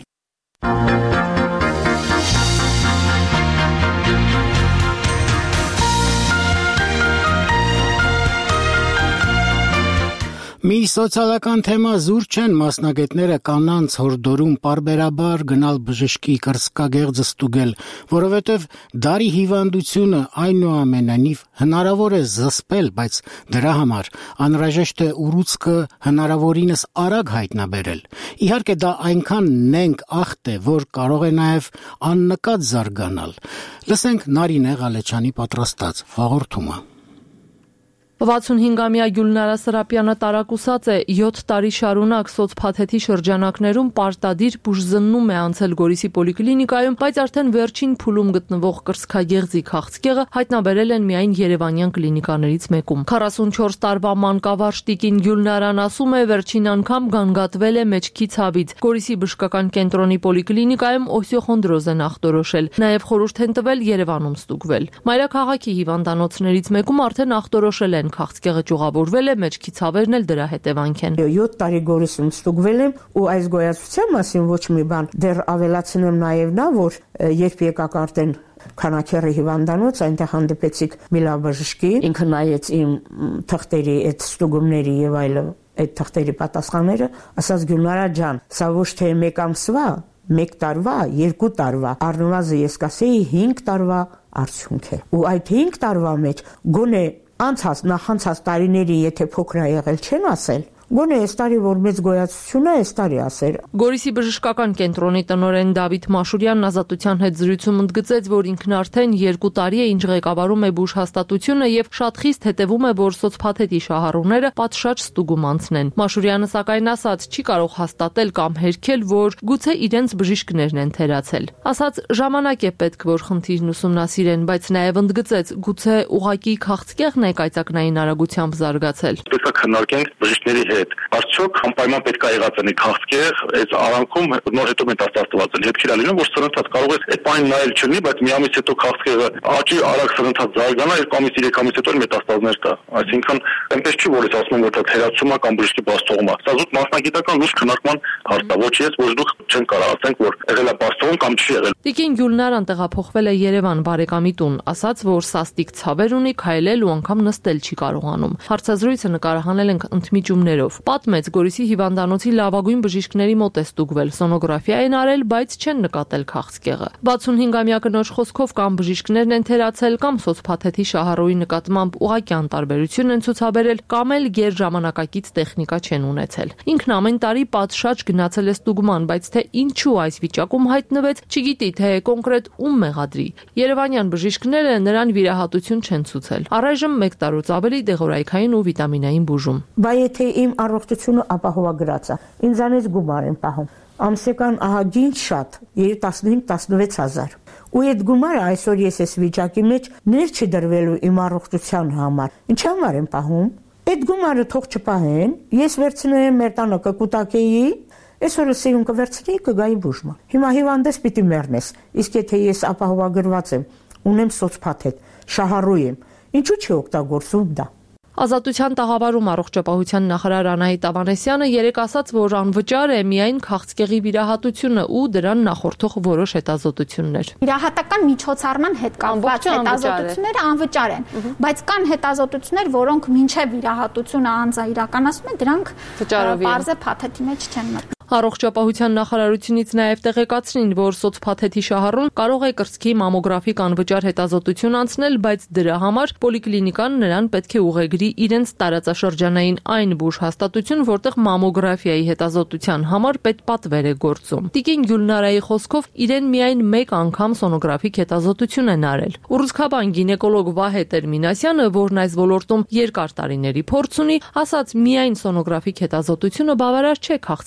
Մի սոցիալական թեմա զուր չեն մասնագետները կանանց հորդորում պարբերաբար գնալ բժշկի կրծքագեղձը ստուգել, որովհետև դարի հիվանդությունը այնուամենայնիվ հնարավոր է զսպել, բայց դրա համար անհրաժեշտ է ուռուցքը հնարավորինս արագ հայտնաբերել։ Իհարկե դա այնքան նենգ ախտ է, որ կարող է նաև աննկատ զարգանալ։ Լսենք Նարինե Ղալեչյանի պատրաստած հաղորդումը։ վաթսունհինգամյա Գյուլնարա Սրապյանը տարակուսած է, յոթ տարի շարունակ սոցփաթեթի շրջանակներում պարտադիր բուժզննում է անցել Գորիսի պոլիկլինիկայում, բայց արդեն վերջին փուլում գտնվող կրծքագեղձի քաղցկեղը հայտնաբերել են միայն երևանյան կլինիկաներից մեկում։ քառասունչորս տարվա մանկավարժ տիկին Գյուլնարան ասում է, վերջին անգամ գանգատվել է մեջքի ցավից։ Գորիսի բժշկական կենտրոնի պոլիկլինիկայում օսիոխոնդրոզ են ախտորոշել, նաև խորհուրդ են տվել Երևանում ստուգվել։ Մայրաքաղաքի հիվանդանոցներից մեկում արդեն ախտորոշել են քաղցկեղը ճյուղավորվել է, մեջքի ցավերն էլ դրա հետևանք են։ յոթ տարի Գորիսում ստուգվել եմ ու այս գոյացության մասին ոչ մի բան դեռ ավելացնեմ նաև նա, որ երբ եկակ արդեն Քանաքեռի հիվանդանոց, այնտեղ հանդիպեցիք մի լավ բժշկի, ինքը նայեց իմ թղթերի այդ ստուգումների եւ այլ այդ թղթերի պատասխանները, ասաց Գյուլնարա ջան, սա ոչ թե մեկ ամսվա, մեկ տարվա, երկու տարվա, առնվազն ես կասեի հինգ տարվա արդյունք է։ Ու այդ հինգ տարվա մեջ գոնե անցած նախանցած տարիների եթե փոքր է եղել չեն ասել, գոնե այս տարի որ մեծ գոյացություն է, այս տարի ասել։ Գորիսի բժշկական կենտրոնի տնօրեն Դավիթ Մաշուրյանն ազատության հետ զրույցում ընդգծեց, որ ինքն արդեն երկու տարի է ինչ ղեկավարում է բուժհաստատությունը եւ շատ խիստ հետեւում է, որ սոցփաթեթի շահառուները պատշաճ ստուգում անցնեն։ Մաշուրյանը սակայն ասաց, չի կարող հաստատել կամ հերքել, որ գուցե իրենց բժիշկներն են թերացել։ Ասաց, ժամանակ է պետք, որ խնդիրն ուսումնասիրեն, բայց նաեւ ընդգծեց, գուցե ուղակի քաղցկեղն է կայծակնային արագությամբ զարգացել։ Պետք է քննարկենք բժիշկների հետ արդյոք անպայման պետք է եղած լինի քաղցկեղ, այս արանքում նոր հետո մետաստազված են։ Հետքեր լինում, որ սրընթաց կարող է այդ բանը նայել չլինի, բայց մի ամիս հետո քաղցկեղը աճի արագ սրընթաց զարգանա, երկու ամիս, երեք ամիս հետո մետաստազներ կա։ Այսինքն այնպես չի, որ ես ասում եմ, որ դա թերացում է կամ բժշկի բաստողում է։ Սա զուտ մասնագիտական լուրջ քննարկման հարց է, ոչ ես, ոչ դուք չեն կարող ասենք, որ եղել է բաստողում կամ չի եղել։ Տիկին Գյուլնարան տեղափոխվել է Երևան բարեկամի տուն, ասաց, որ սաստիկ ցավեր ունի, քայլել ու անգամ նստել չի կարողանում։ Հարցազրույցը նկարահանել ենք ընդմիջումներով։ Պատմեց, Գորիսի հիվանդանոցի լավագույն բժիշկների մոտ է ստուգվել, սոնոգրաֆիա են արել, բայց չեն նկատել քաղցկեղը։ վաթսունհինգամյա կնոջ խոսքով կամ բժիշկներն են թերացել, կամ սոցփաթեթի շահառուի նկատմամբ ուղղակի անտարբերություն են ցուցաբերել, կամ էլ գերժամանակակից տեխնիկա չեն ունեցել։ Ինքն ամեն տարի պատշաճ գնացել է ստուգման, բայց թե ինչու այս վիճակում հայտնվեց, չգիտի, թե կոնկրետ ում մեղադրի։ Երևանյան բժիշկները նրան վիրահատություն չեն ցուցել։ Առայժմ մեկ տարուց ավելի դեղորայքային ու վիտամինային բուժում։ Բայց եթե իմ առողջությունը ապահովագրած է, ինձանից գումար են պահում։ Ամսական ահագին շատ, տասնհինգ տասնվեց հազար։ Ու այդ գումարը այսօր ես այս վիճակի մեջ ներ չի դրվելու իմ առողջության համար։ Ինչ համար են պահում։ Այդ գումարը թող չպահեն, ես վերցնեմ մեր տանը կկուտակեի, այսօր սիրուն կվերցնեի կգայի բուժման։ Հիմա հիվանդես պիտի մեռնես, իսկ եթե ես ապահովագրված եմ, ունեմ սոցփաթեթ, շահառու եմ, ինչու՞ չի օգտագործում դա։ Ազատության տաղավարում առողջապահության նախարար Անահիտ Ավանեսյանը երեկ ասաց, որ անվճար է միայն քաղցկեղի վիրահատությունը ու դրան նախորդող որոշ հետազոտություններ։ Վիրահատական միջոցառման հետ կապված հետազոտությունները անվճար են, բայց կան հետազոտություններ, որոնք մինչև վիրահատությունը անձը իրականացնում է, դրանք պարզե փաթեթի մեջ չեն մտնում։ Առողջապահության նախարարությունից նաև տեղեկացրին, որ սոցփաթեթի շահառուն կարող է կրծքի մամոգրաֆիկ անվճար հետազոտություն անցնել, բայց դրա համար պոլիկլինիկան նրան պետք է ուղեգրի իրենց տարածաշրջանային այն բուժհաստատություն, որտեղ մամոգրաֆիայի հետազոտության համար պետպատվեր է գործում։ Տիկին Գյուլնարայի խոսքով իրեն միայն մեկ անգամ սոնոգրաֆիկ հետազոտություն են արել։ Ուռուցքաբան գինեկոլոգ Վահե Տերմինասյանը, որն այս ոլորտում երկար տարիների փորձ ունի, ասաց, միայն սոնոգրաֆիկ հետազոտությունը բավարար չէ քաղցկեղը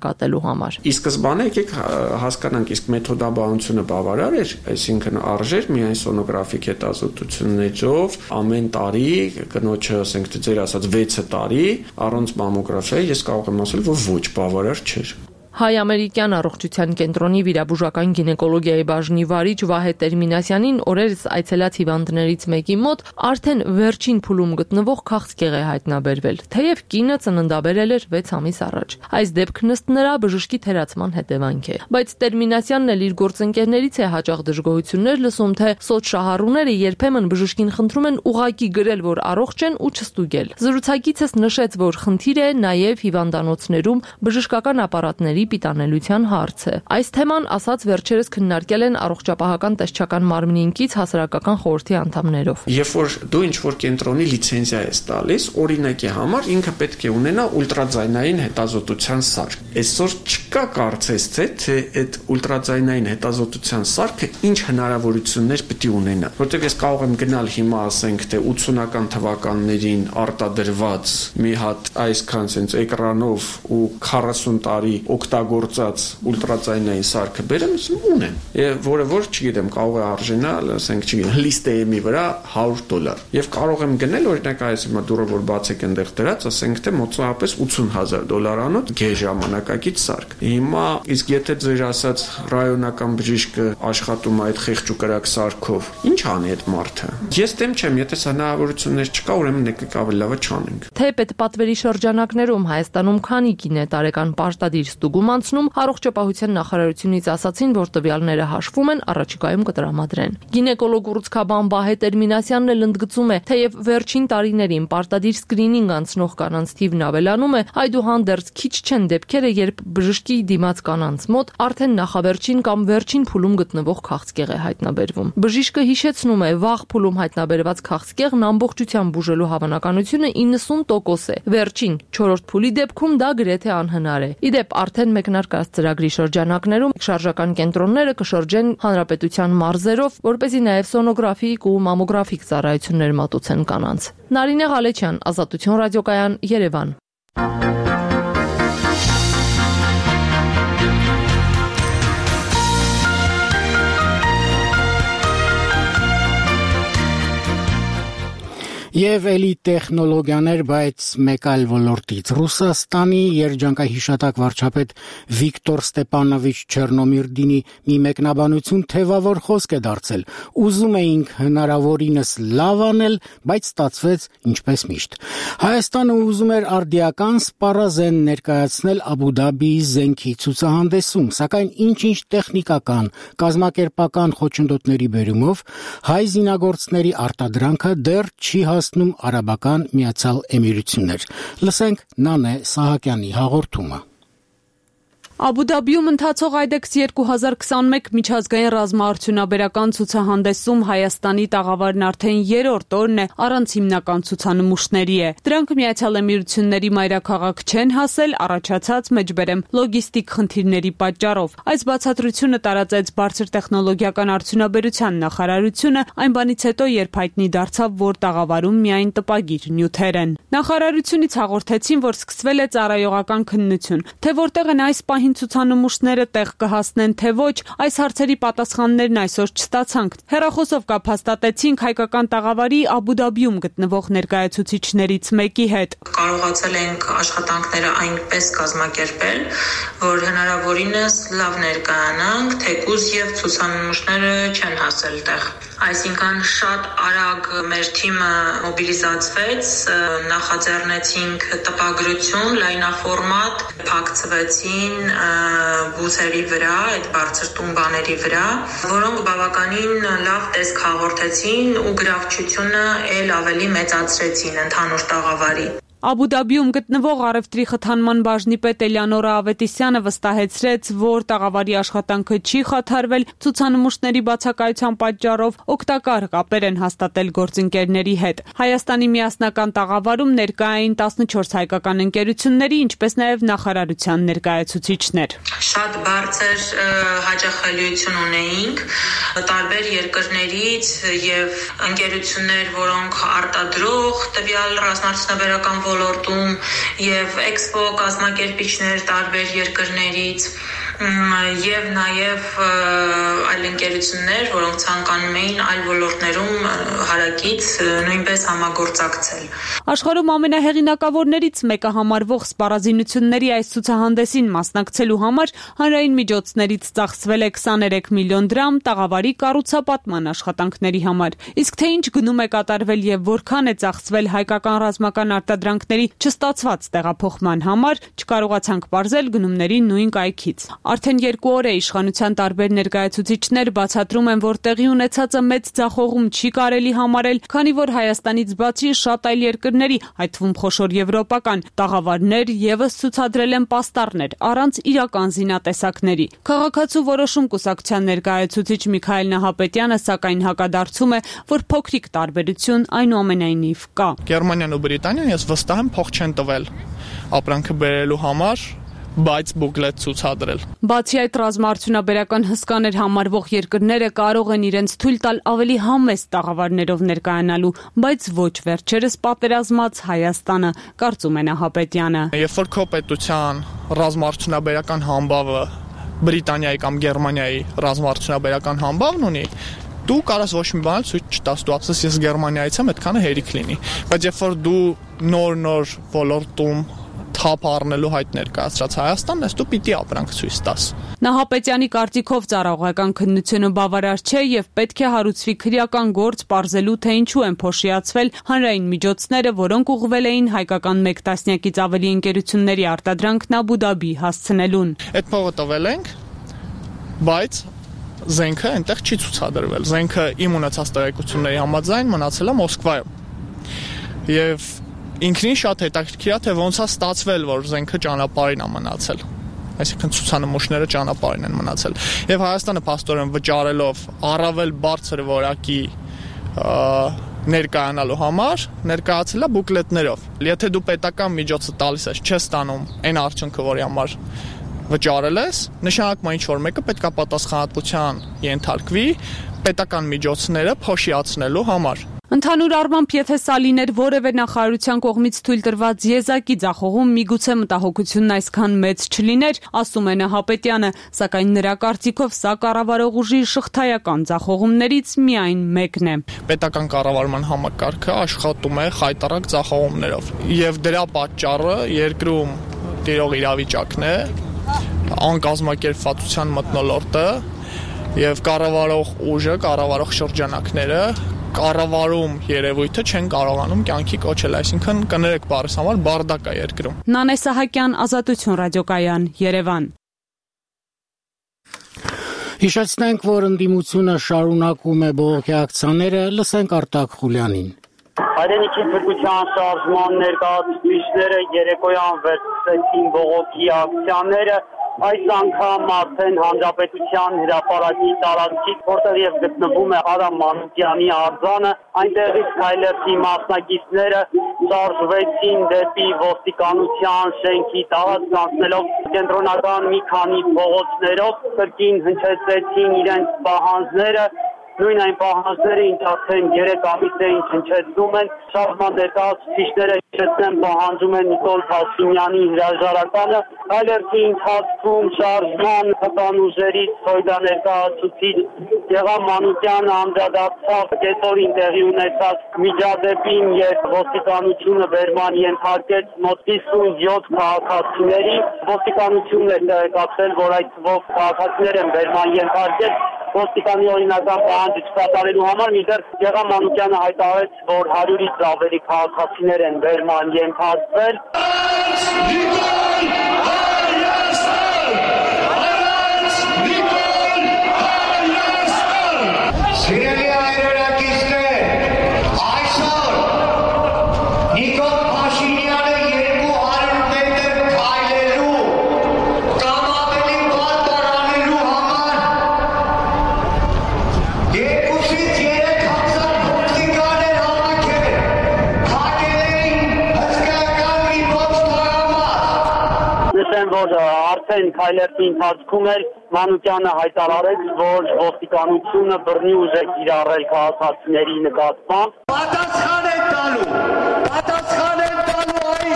նկատելու համար։ Ի սկզբանե եկեք հասկանանք, իսկ մեթոդաբանությունը բավարար էր, այսինքն արժեր միայն սոնոգրաֆիկ հետազոտություններով ամեն տարի, կնոջը, ասենք ձեր ասած վեց տարի առանց մամոգրաֆիայի, ես կարող եմ ասել, որ ոչ բավարար չէր։ Հայ-ամերիկյան առողջության կենտրոնի վիրաբուժական գինեկոլոգիայի բաժնի վարիչ Վահե Տերմինասյանին օրերս այցելած հիվանդներից մեկի մոտ արդեն վերջին փուլում գտնվող քաղցկեղ է հայտնաբերվել, թեև կինը ծննդաբերել էր վեց ամիս առաջ։ Այս դեպքն ըստ նրա բժշկի թերացման հետևանք է։ Բայց Տերմինասյանն էլ իր գործընկերներից է հաճախ դժգոհություններ լսում, թե սոցշահառուները երբեմն բժշկին խնդրում են ուղղակի գրել, որ առողջ են ու չստուգել։ Զրուցակիցս նշեց, որ խնդիր է նաև հիվանդանոցներում բժշկական ապարատների պիտանելիության հարցը։ Այս թեման ասած վերջերս քննարկել են առողջապահական տեսչական մարմնի ինքից հասարակական խորհրդի անդամներով։ Երբ որ դու ինչ-որ կենտրոնի լիցենզիա ես տալիս, օրինակի համար ինքը պետք է ունենա ուլտրաձայնային հետազոտության սարք։ Այսօր չկա կարծես թե թե այդ ուլտրաձայնային հետազոտության սարքը ինչ հնարավորություններ պետք է ունենա, որտեղ ես կարող եմ գնալ հիմա ասենք թե ութսունական թվականներին արտադրված մի հատ այսքան sense էկրանով ու քառասուն տարի օգտագործած ուլտրաձայնային սարքը բերեմ, ունեմ, որը որ չգիտեմ, կարող է արժենալ, ասենք, չգիտեմ, լիստեեմի վրա հարյուր դոլար։ Եվ կարող եմ գնել, օրինակ, այս հիմա դուրը որ բաց եք այնտեղ դրած, ասենք թե մոտավորապես ութսուն հազար դոլարանոց գեժ ժամանակակից սարք։ Հիմա իսկ եթե ձեր ասած ռայոնական բժիշկը աշխատում է այդ խեղճ ու կրակ սարքով, ինչ անի այդ մարդը։ Ես դեմ չեմ, եթե հնարավորություններ չկա, ուրեմն եկեք ավելի լավը չանենք։ Թե պետպատվերի շրջանակներում Հայաստանում քանի կին է տարեկան պարտադիր ստուգում անցնում, առողջապահության նախարարությունից ասացին, որ տվյալները հաշվում են, առաջիկայում կտրամադրեն։ Գինեկոլոգ ուռուցքաբան Վահե Տերմինասյանն էլ ընդգծում է, թեև վերջին տարիներին պարտադիր սկրինինգ անցնող կանանց թիվն ավելանում է, այդուհանդերձ քիչ չեն դեպքերը, երբ բժշկի դիմաց կանանց մոտ արդեն նախավերջին կամ վերջին փուլում գտնվող քաղցկեղ է հայտնաբերվում։ Բժիշկը հիշեցնում է, վաղ փուլում հայտնաբերված քաղցկեղն ամբողջությամբ բուժելու հավանականությունը իննսուն տոկոս է։ Վերջին չորրորդ փուլի դեպքում դա գրեթե անհնար է։ Իդեպ արդեն մեկնարկած ծրագրի շրջանակներում շարժական կենտրոնները կշրջեն հանրապետության մարզերով, որպեսզի նաև սոնոգրաֆիկ ու մամոգրաֆիկ ծառայություններ մատուցեն կանանց։ Նարինե Ղալեչյան, Ազատություն ռադիոկայան, Երևան։ Եվ էլի տեխնոլոգիաներ, բայց մեկ այլ ոլորտից։ Ռուսաստանի երջանկահիշատակ վարչապետ Վիկտոր Ստեփանովիչ Չեռնոմիրդինի մի մեկնաբանություն թևավոր խոսք է դարձել։ Ուզում էինք հնարավորինս լավ անել, բայց ստացվեց ինչպես միշտ։ Հայաստանը ուզում էր արդիական սպառազեն ներկայացնել Աբու Դաբիի զենքի ցուցահանդեսում, սակայն ինչ-ինչ տեխնիկական, կազմակերպական խոչընդոտների բերումով հայ զինագործների արտադրանքը դեռ չի հասնում Արաբական Միացյալ Էմիրություններ։ Լսենք Նանե Սահակյանի հաղորդումը։ Աբու Դաբիում ընթացող Այդեքս երկու հազար քսանմեկ միջազգային ռազմաարդյունաբերական ցուցահանդեսում Հայաստանի տաղավարն արդեն երրորդ օրն է առանց հիմնական ցուցանմուշների է։ Դրանք Միացյալ Էմիրությունների մայրաքաղաք չեն հասել, առաջացած մեջբերեմ լոգիստիկ խնդիրների պատճառով։ Այս բացատրությունը տարածեց բարձր տեխնոլոգիական արդյունաբերության նախարարությունը այն բանից հետո, երբ հայտնի դարձավ, որ տաղավարում միայն տպագիր նյութեր են։ Նախարարությունից հաղորդեցին, որ սկսվել է ծառայողական քննություն, թե որտեղ են այս պահին ցուցանմուշները տեղ կհասնեն, թե ոչ, այս հարցերի պատասխաններն այսօր չստացանք։ Հեռախոսով կապ հաստատեցինք հայկական տաղավարի Աբու Դաբիում գտնվող ներկայացուցիչներից մեկի հետ։ Կարողացել ենք աշխատանքները այնպես կազմակերպել, որ հնարավորինս լավ ներկայանանք, թեկուզ եւ ցուցանմուշները չեն հասել տեղ։ Այսինքն շատ արագ մեր թիմը մոբիլիզացվեց, նախաձեռնեցինք տպագրություն, լայնաֆորմատ, փակցվեցին բուսերի վրա, այդ բարձր տումբաների վրա, որոնք բավականին լավ տեսք հաղորդեցին ու գրավչությունը ել ավելի մեծացրեցին ընդհանուր տաղավարի։ Աբու Դաբիում գտնվող առևտրի խթանման բաժնի պետ Էլեոնորա Ավետիսյանը վստահեցրեց, որ տաղավարի աշխատանքը չի խաթարվել, ցուցանմուշների բացակայության պատճառով օգտակար կապեր են հաստատել գործընկերների հետ։ Հայաստանի միասնական տաղավարում ներկա էին տասնչորս հայկական ընկերությունների, ինչպես նաև նախարարության ներկայացուցիչներ։ Շատ բարձր հաճախելիություն ունեինք տարբեր երկրներից եւ ընկերություններ, որոնք արտադրող տվյալ ռազմաարդյունաբերական ոլորտում եւ էքսպո կազմակերպիչներ տարբեր երկրներից եւ նաեւ այլ ընկերություններ, որոնք ցանկանում էին այլ ոլորտներում հարակից նույնպես համագործակցել։ Աշխարհում ամենահեղինակավորներից մեկը համարվող սպառազինությունների այս ցուցահանդեսին մասնակցելու համար հանրային միջոցներից ծախսվել է քսաներեք միլիոն դրամ տաղավարի կառուցապատման աշխատանքների համար։ Իսկ թե ինչ գնում է կատարվել եւ որքան է ծախսվել հայկական ռազմական արտադրանքների չստացված տեղափոխման համար, չկարողացանք պարզել գնումների նույն կայքից։ Արդեն երկու օր է իշխանության տարբեր ներկայացուցիչներ բացատրում են, որ տեղի ունեցածը մեծ ձախողում չի կարելի համարել, քանի որ Հայաստանից բացի շատ այլ երկրների, այդ թվում խոշոր եվրոպական տաղավարներ եւս ցուցադրել են պաստառներ առանց իրական զինատեսակների։ Քաղաքացու որոշում կուսակցության ներկայացուցիչ Միքայել Նահապետյանը սակայն հակադարձում է, որ փոքրիկ տարբերություն այնուամենայնիվ կա։ Գերմանիան ու Բրիտանիան ես վստահ եմ փող չեն տվել ապրանքը բերելու համար, բայց բուկլետ ցուցադրել։ Բացի այդ, ռազմաարդյունաբերական հսկաներ համարվող երկրները կարող են իրենց թույլ տալ ավելի համեստ տաղավարներով ներկայանալու, բայց ոչ վերջերս պատերազմած Հայաստանը, կարծում է Նահապետյանը։ Երբ որ քո պետության ռազմաարդյունաբերական համբավը Բրիտանիայի կամ Գերմանիայի ռազմաարդյունաբերական համբավն ունի, դու կարաս ոչ մի բան ցույց չտաս, դու ասես ես Գերմանիայից եմ, այդքանը հերիք լինի։ Բայց երբ որ դու նոր-նոր ոլորտում թափ առնելու հայտ ներկայացրած Հայաստանն ես, դու պիտի ապրանք ցույց տաս։ Նահապետյանի կարծիքով ծառայողական քննությունը բավարար չէ եւ պետք է հարուցվի քրեական գործ պարզելու, թե ինչու են փոշիացվել հանրային միջոցները, որոնք ուղղվել էին հայկական մեկ տասնյակից ավելի ընկերությունների արտադրանքն Աբու Դաբի հասցնելուն։ Այդ փողը տվել ենք, բայց զենքը այնտեղ չի ցուցադրվել։ Զենքը իմ ունեցած տեղեկությունների համաձայն մնացել է Մոսկվայում։ Եվ ինքնին շատ հետաքրքիր է, թե ոնց է ստացվել, որ զենքը ճանապարհին է մնացել։ Այսինքն ցուցանմուշները ճանապարհին են մնացել։ Եվ Հայաստանը փաստորեն վճարելով առավել բարձր որակի ներկայանալու համար ներկայացել է բուկլետներով։ Եթե դու պետական միջոցը տալիս ես, չես ստանում այն արդյունքը, որի համար վճարել ես, նշանակում է ինչ որ մեկը պետք է պատասխանատվության ենթարկվի պետական միջոցները փոշիացնելու համար։ Ընդհանուր առմամբ, եթե սա լիներ որևէ նախարարության կողմից թույլ տրված եզակի ձախողում, միգուցե մտահոգությունն այսքան մեծ չլիներ, ասում է Նահապետյանը, սակայն նրա կարծիքով սա կառավարող ուժի շղթայական ձախողումներից միայն մեկն է։ Պետական կառավարման համակարգը աշխատում է խայտառակ ձախողումներով, եւ դրա պատճառը երկրում տիրող իրավիճակն է, անկազմակերպվածության մթնոլորտը եւ կառավարող ուժը, կառավարող շրջանակները կառավարում երևույթը չեն կարողանում կյանքի կոչել, այսինքն կներեք բառս համար բարդակ է երկրում։ Նանե Սահակյան, Ազատություն ռադիոկայան, Երևան։ Հիշեցնենք, որ ընդդիմությունը շարունակում է բողոքի ակցիաները, լսենք Արտակ Խուլյանին։ Հայրենիքի փրկության շարժման ներկայացուցիչները երեկոյան վերցրեցին բողոքի ակցիաները, այս անգամ արդեն Հանրապետության հրապարակի տարածքից, որտեղ եւ գտնվում է Արամ Մանուկյանի արձանը, այնտեղից քայլերթի մասնակիցները շարժվեցին դեպի ոստիկանության շենքի տարածք, անցնելով կենտրոնական մի քանի փողոցներով, կրկին հնչեցրեցին իրենց պահանջները։ Նույն այն պահանջները, ինչ արդեն երեք ամիս է ինչ հնչեցնում են, շարժման ներկայացուցիչները հիշեցնեմ պահանջում են Նիկոլ Փաշինյանի հրաժարականը, այլերթի ընթացքում շարժման հպանուժերից Սոյդա ներկայացուցիչ Գեղամ Մանուկյանը անդրադարձավ կեսօրին տեղի ունեցած միջադեպին եւ ոստիկանությունը վերման ենթարկեց մոտ հիսունյոթ քաղաքացիների, ոստիկանությունն է տեղեկացրել, որ այդ թվով քաղաքացիներ են վերման ենթարկել ոստիկանի օրինական պահանջը չկատարելու համար, մինչդեռ Գեղամ Մանուկյանը հայտարարեց, որ հարյուրից ավելի քաղաքացիներ են վերման ենթարկվել։ Սիրելի հայրենակիցներ, այսօր Նիկոլ Փաշինյանը երկու հարյուր մետր քայլելու կամ ավելի պատար անելու համար երկուսից երեք հազար ոստիկաներ հավաքել, փակել էին հսկայական մի ողջ թաղամաս։ Նշեմ, որ արդեն քայլերթի ընթացքում էր Մանուկյանը հայտարարեց, որ ոստիկանությունը բռնի ուժ է կիրառել քաղաքացիների նկատմամբ։ Պատասխան են տալու, պատասխան են տալու այս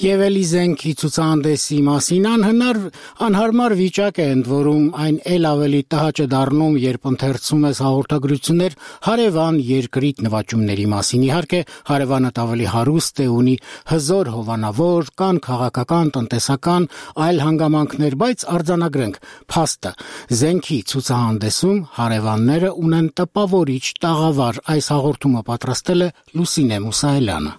Եվ էլի զենքի ցուցահանդեսի մասին անհնար անհարմար վիճակ է, ընդ որում այն էլ ավելի տհաճ է դառնում, երբ ընթերցում ես հաղորդագրություններ հարևան երկրիդ նվաճումների մասին։ Իհարկե, հարևանդ ավելի հարուստ է, ունի հզոր հովանավոր, կան քաղաքական, տնտեսական, այլ հանգամանքներ, բայց արձանագրենք փաստը։ Զենքի ցուցահանդեսում հարևանները ունեն տպավորիչ տաղավար։ Այս հաղորդումը պատրաստել է Լուսինե Մուսայելյանը։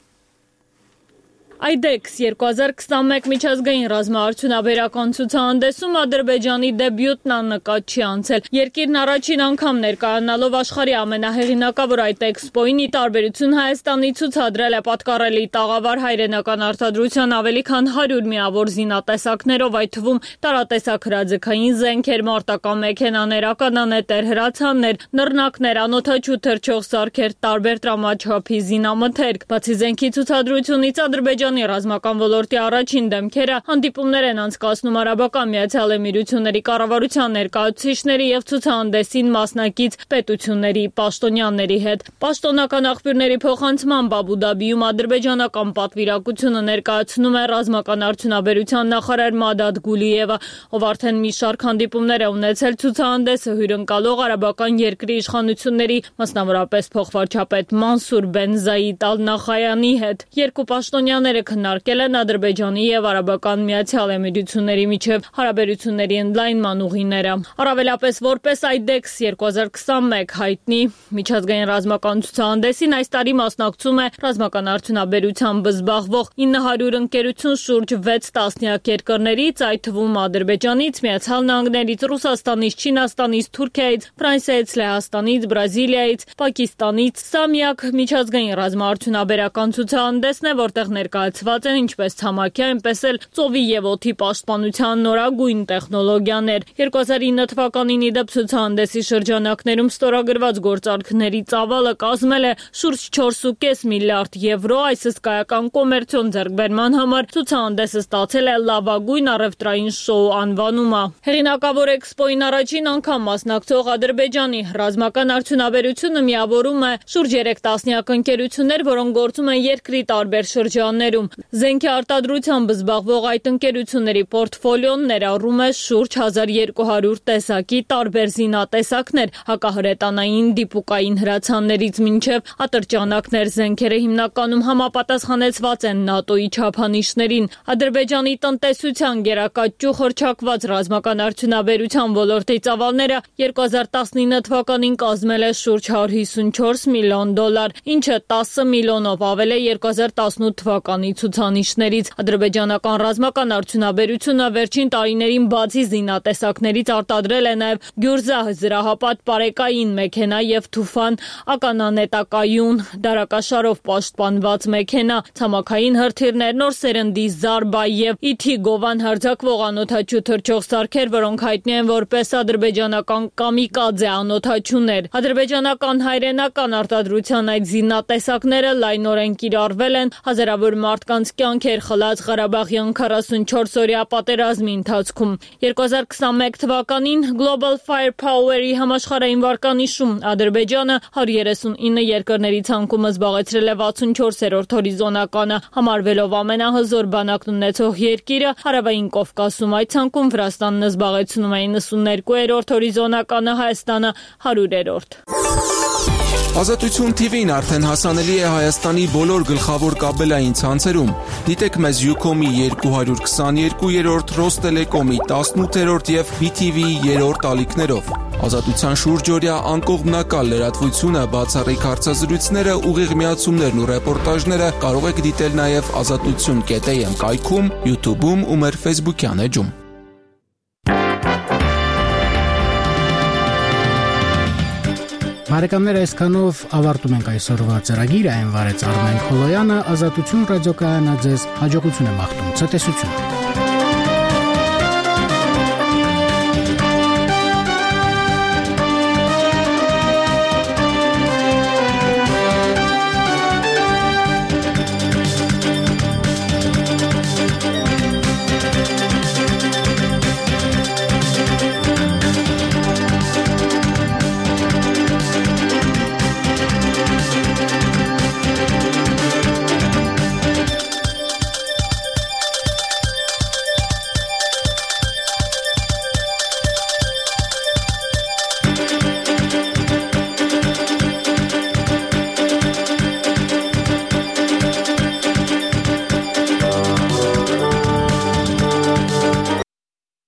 Այդեքս երկու հազար քսանմեկ միջազգային ռազմաարդյունաբերական ցուցահանդեսում Ադրբեջանի դեբյուտն աննկատ չի անցել։ Երկիրն առաջին անգամ ներկայանալով աշխարհի ամենահեղինակավոր այդ էքսպոյին, ի տարբերություն Հայաստանի, ցուցադրել է պատկառելի տաղավար հայրենական արտադրության ավելի քան հարյուր միավոր զինատեսակներով, այդ թվում տարատեսակ հրաձգային զենքեր, մարտական մեքենաներ, ականանետեր, հրացաններ, նռնակներ, անօդաչու թռչող սարքեր, տարբեր տրամաչափի զինամթերք։ Բացի զենքի ցուցադրությունից Ադրբեջանը ռազմական ոլորտի առաջին դեմքերը հանդիպումներ են անցկացնում Արաբական Միացյալ Էմիրությունների կառավարության ներկայացուցիչների եւ ցուցահանդեսին մասնակից պետությունների պաշտոնյաների հետ։ Պաշտոնական աղբյուրների փոխանցմամբ Աբու Դաբիում ադրբեջանական պատվիրակությունը ներկայացնում է ռազմական արդյունաբերության նախարար Մադադ Գուլիևը, ով արդեն մի շարք հանդիպումներ է ունեցել ցուցահանդեսը հյուրընկալող արաբական երկրի իշխանությունների, մասնավորապես փոխվարչապետ Մանսուր Բեն Զայիդ Ալ Նախայանի հետ։ Երկու պաշտոնյաներ քննարկել են Ադրբեջանի եւ Արաբական Միացյալ Էմիրությունների միջև հարաբերությունների ընդլայնման ուղիները։ Առավելապես որպես Այդեքս երկու հազար քսանմեկ հայտնի միջազգային ռազմական ցուցահանդեսին այս տարի մասնակցում է ռազմական արդյունաբերությամբ զբաղվող ինը հարյուր ընկերություն շուրջ վեց տասնյակ երկրներից, այդ թվում Ադրբեջանից, Միացյալ Նահանգներից, Ռուսաստանից, Չինաստանից, Թուրքիայից, Ֆրանսիայից, Լեհաստանից, Բրազիլիայից, Պակիստանից։ Սա միակ միջազգային ռազմաարդյունաբերական ցուցահանդեսն է, որտեղ ներկայացված են ինչպես ցամաքի, այնպես էլ ծովի եւ օդի պաշտպանության նորագույն տեխնոլոգիաներ։ երկու հազար ինը թվականին ի դեպ ցուցահանդեսի շրջանակներում ստորագրված գործարքների ծավալը կազմել է շուրջ չորս ու կես միլիարդ եվրո։ Այս հսկայական կոմերցիոն ձեռքբերման համար ցուցահանդեսը ստացել է լավագույն առևտրային շոու անվանումը։ Հեղինակավոր էքսպոյին առաջին անգամ մասնակցող Ադրբեջանի ռազմական արդյունաբերությունը միավորում է շուրջ երեք տասնյակ ընկերություններ, որոնք գործում են երկրի տարբեր շրջաններում։ Զենքի արտադրությամբ զբաղվող այդ ընկերությունների պորտֆոլիոն ներառում է շուրջ հազար երկու հարյուր տեսակի տարբեր զինատեսակներ, հակահրետանային դիպուկային հրացաններից մինչև ատրճանակներ։ Զենքերը հիմնականում համապատասխանեցված են ՆԱՏՕ-ի չափանիշներին։ Ադրբեջանի տնտեսության գերակա ճյուղ հռչակված ռազմական արդյունաբերության ոլորտի ծավալները երկու հազար տասնինը թվականին կազմել է շուրջ հարյուր հիսունչորս միլիոն դոլար, ինչը տասը միլիոնով ավել է երկու հազար տասնութ թվականի ցուցանիշներից։ Ադրբեջանական ռազմական արդյունաբերությունը վերջին տարիներին բացի զինատեսակներից արտադրել է նաև գյուրզա, զրահապատ պարեկային մեքենա եւ թուֆան, ականանետակայուն, դարակաշարով պաշտպանված մեքենա, ցամաքային հրթիռներ, նոր սերնդի Զարբա եւ Իթի գովան հարձակվող անօդաչու թռչող սարքեր, որոնք հայտնի են որպես ադրբեջանական կամիկադզե անօդաչուներ։ Ադրբեջանական հայրենական արտադրության այդ զինատեսակները լայնորեն կիրառվել են հազարավոր մարդկանց կյանքեր խլած Ղարաբաղյան քառասունչորս օրյա պատերազմի ընթացքում։ երկու հազար քսանմեկ թվականին Global Firepower-ի համաշխարհային վարկանիշում Ադրբեջանը հարյուր երեսունինը երկրների ցանկում զբաղեցրել է վաթսունչորսերորդ հորիզոնականը, համարվելով ամենահզոր բանակն ունեցող երկիրը։ Հարավային Կովկասում այդ ցանկում Վրաստանն զբաղեցնում է իննսուններկուերորդ հորիզոնականը, Հայաստանը հարյուրերորդ։ Ազատություն թիվին արդեն հասանելի է Հայաստանի բոլոր գլխավոր կաբելային ցանցերում։ Դիտեք մեզ Յուքոմի երկու հարյուր քսաներկուերորդ, Ռոստելեկոմի տասնութերորդ եւ բի թի վիի երրորդ ալիքներով։ Ազատության շուրջօրյա անկողմնակալ լրատվությունը, բացառիկ հարցազրույցները, ուղիղ միացումներն ու ռեպորտաժները կարող եք դիտել նաեւ ազատություն կետ էյ էմ կայքում, YouTube-ում ու մեր Facebook-յան էջում։ Բարեկամներ, այսքանով ավարտում ենք այսօրվա ծրագիրը, այն վարեց Արմեն Խոլոյանը, Ազատություն ռադիոկայանը ձեզ հաջողություն է մաղթում, ցտեսություն։